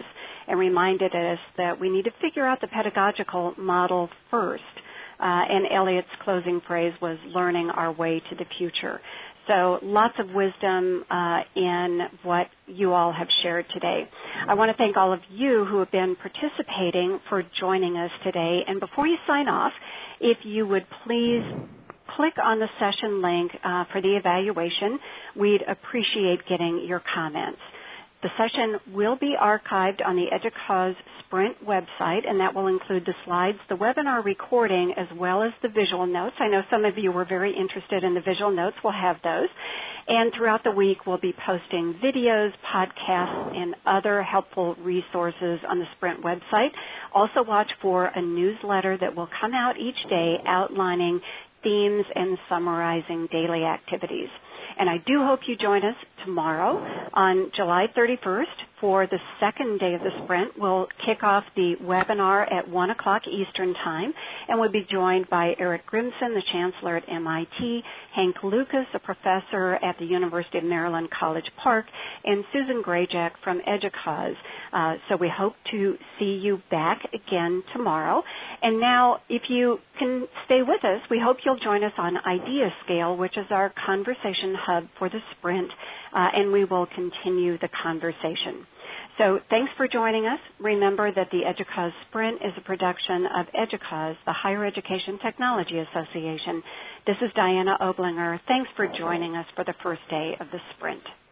and reminded us that we need to figure out the pedagogical model first. And Elliot's closing phrase was learning our way to the future. So lots of wisdom in what you all have shared today. I want to thank all of you who have been participating for joining us today. And before you sign off, if you would please click on the session link for the evaluation, we'd appreciate getting your comments. The session will be archived on the EDUCAUSE Sprint website, and that will include the slides, the webinar recording, as well as the visual notes. I know some of you were very interested in the visual notes. We'll have those. And throughout the week, we'll be posting videos, podcasts, and other helpful resources on the Sprint website. Also watch for a newsletter that will come out each day outlining themes and summarizing daily activities. And I do hope you join us tomorrow on July 31st for the second day of the sprint. We'll kick off the webinar at 1 o'clock Eastern Time, and we'll be joined by Eric Grimson, the Chancellor at MIT, Hank Lucas, a professor at the University of Maryland College Park, and Susan Grajak from EDUCAUSE. So we hope to see you back again tomorrow. And now, if you can stay with us, we hope you'll join us on Idea Scale, which is our conversation hub for the sprint, and we will continue the conversation. So thanks for joining us. Remember that the EDUCAUSE Sprint is a production of EDUCAUSE, the Higher Education Technology Association. This is Diana Oblinger. Thanks for joining us for the first day of the sprint.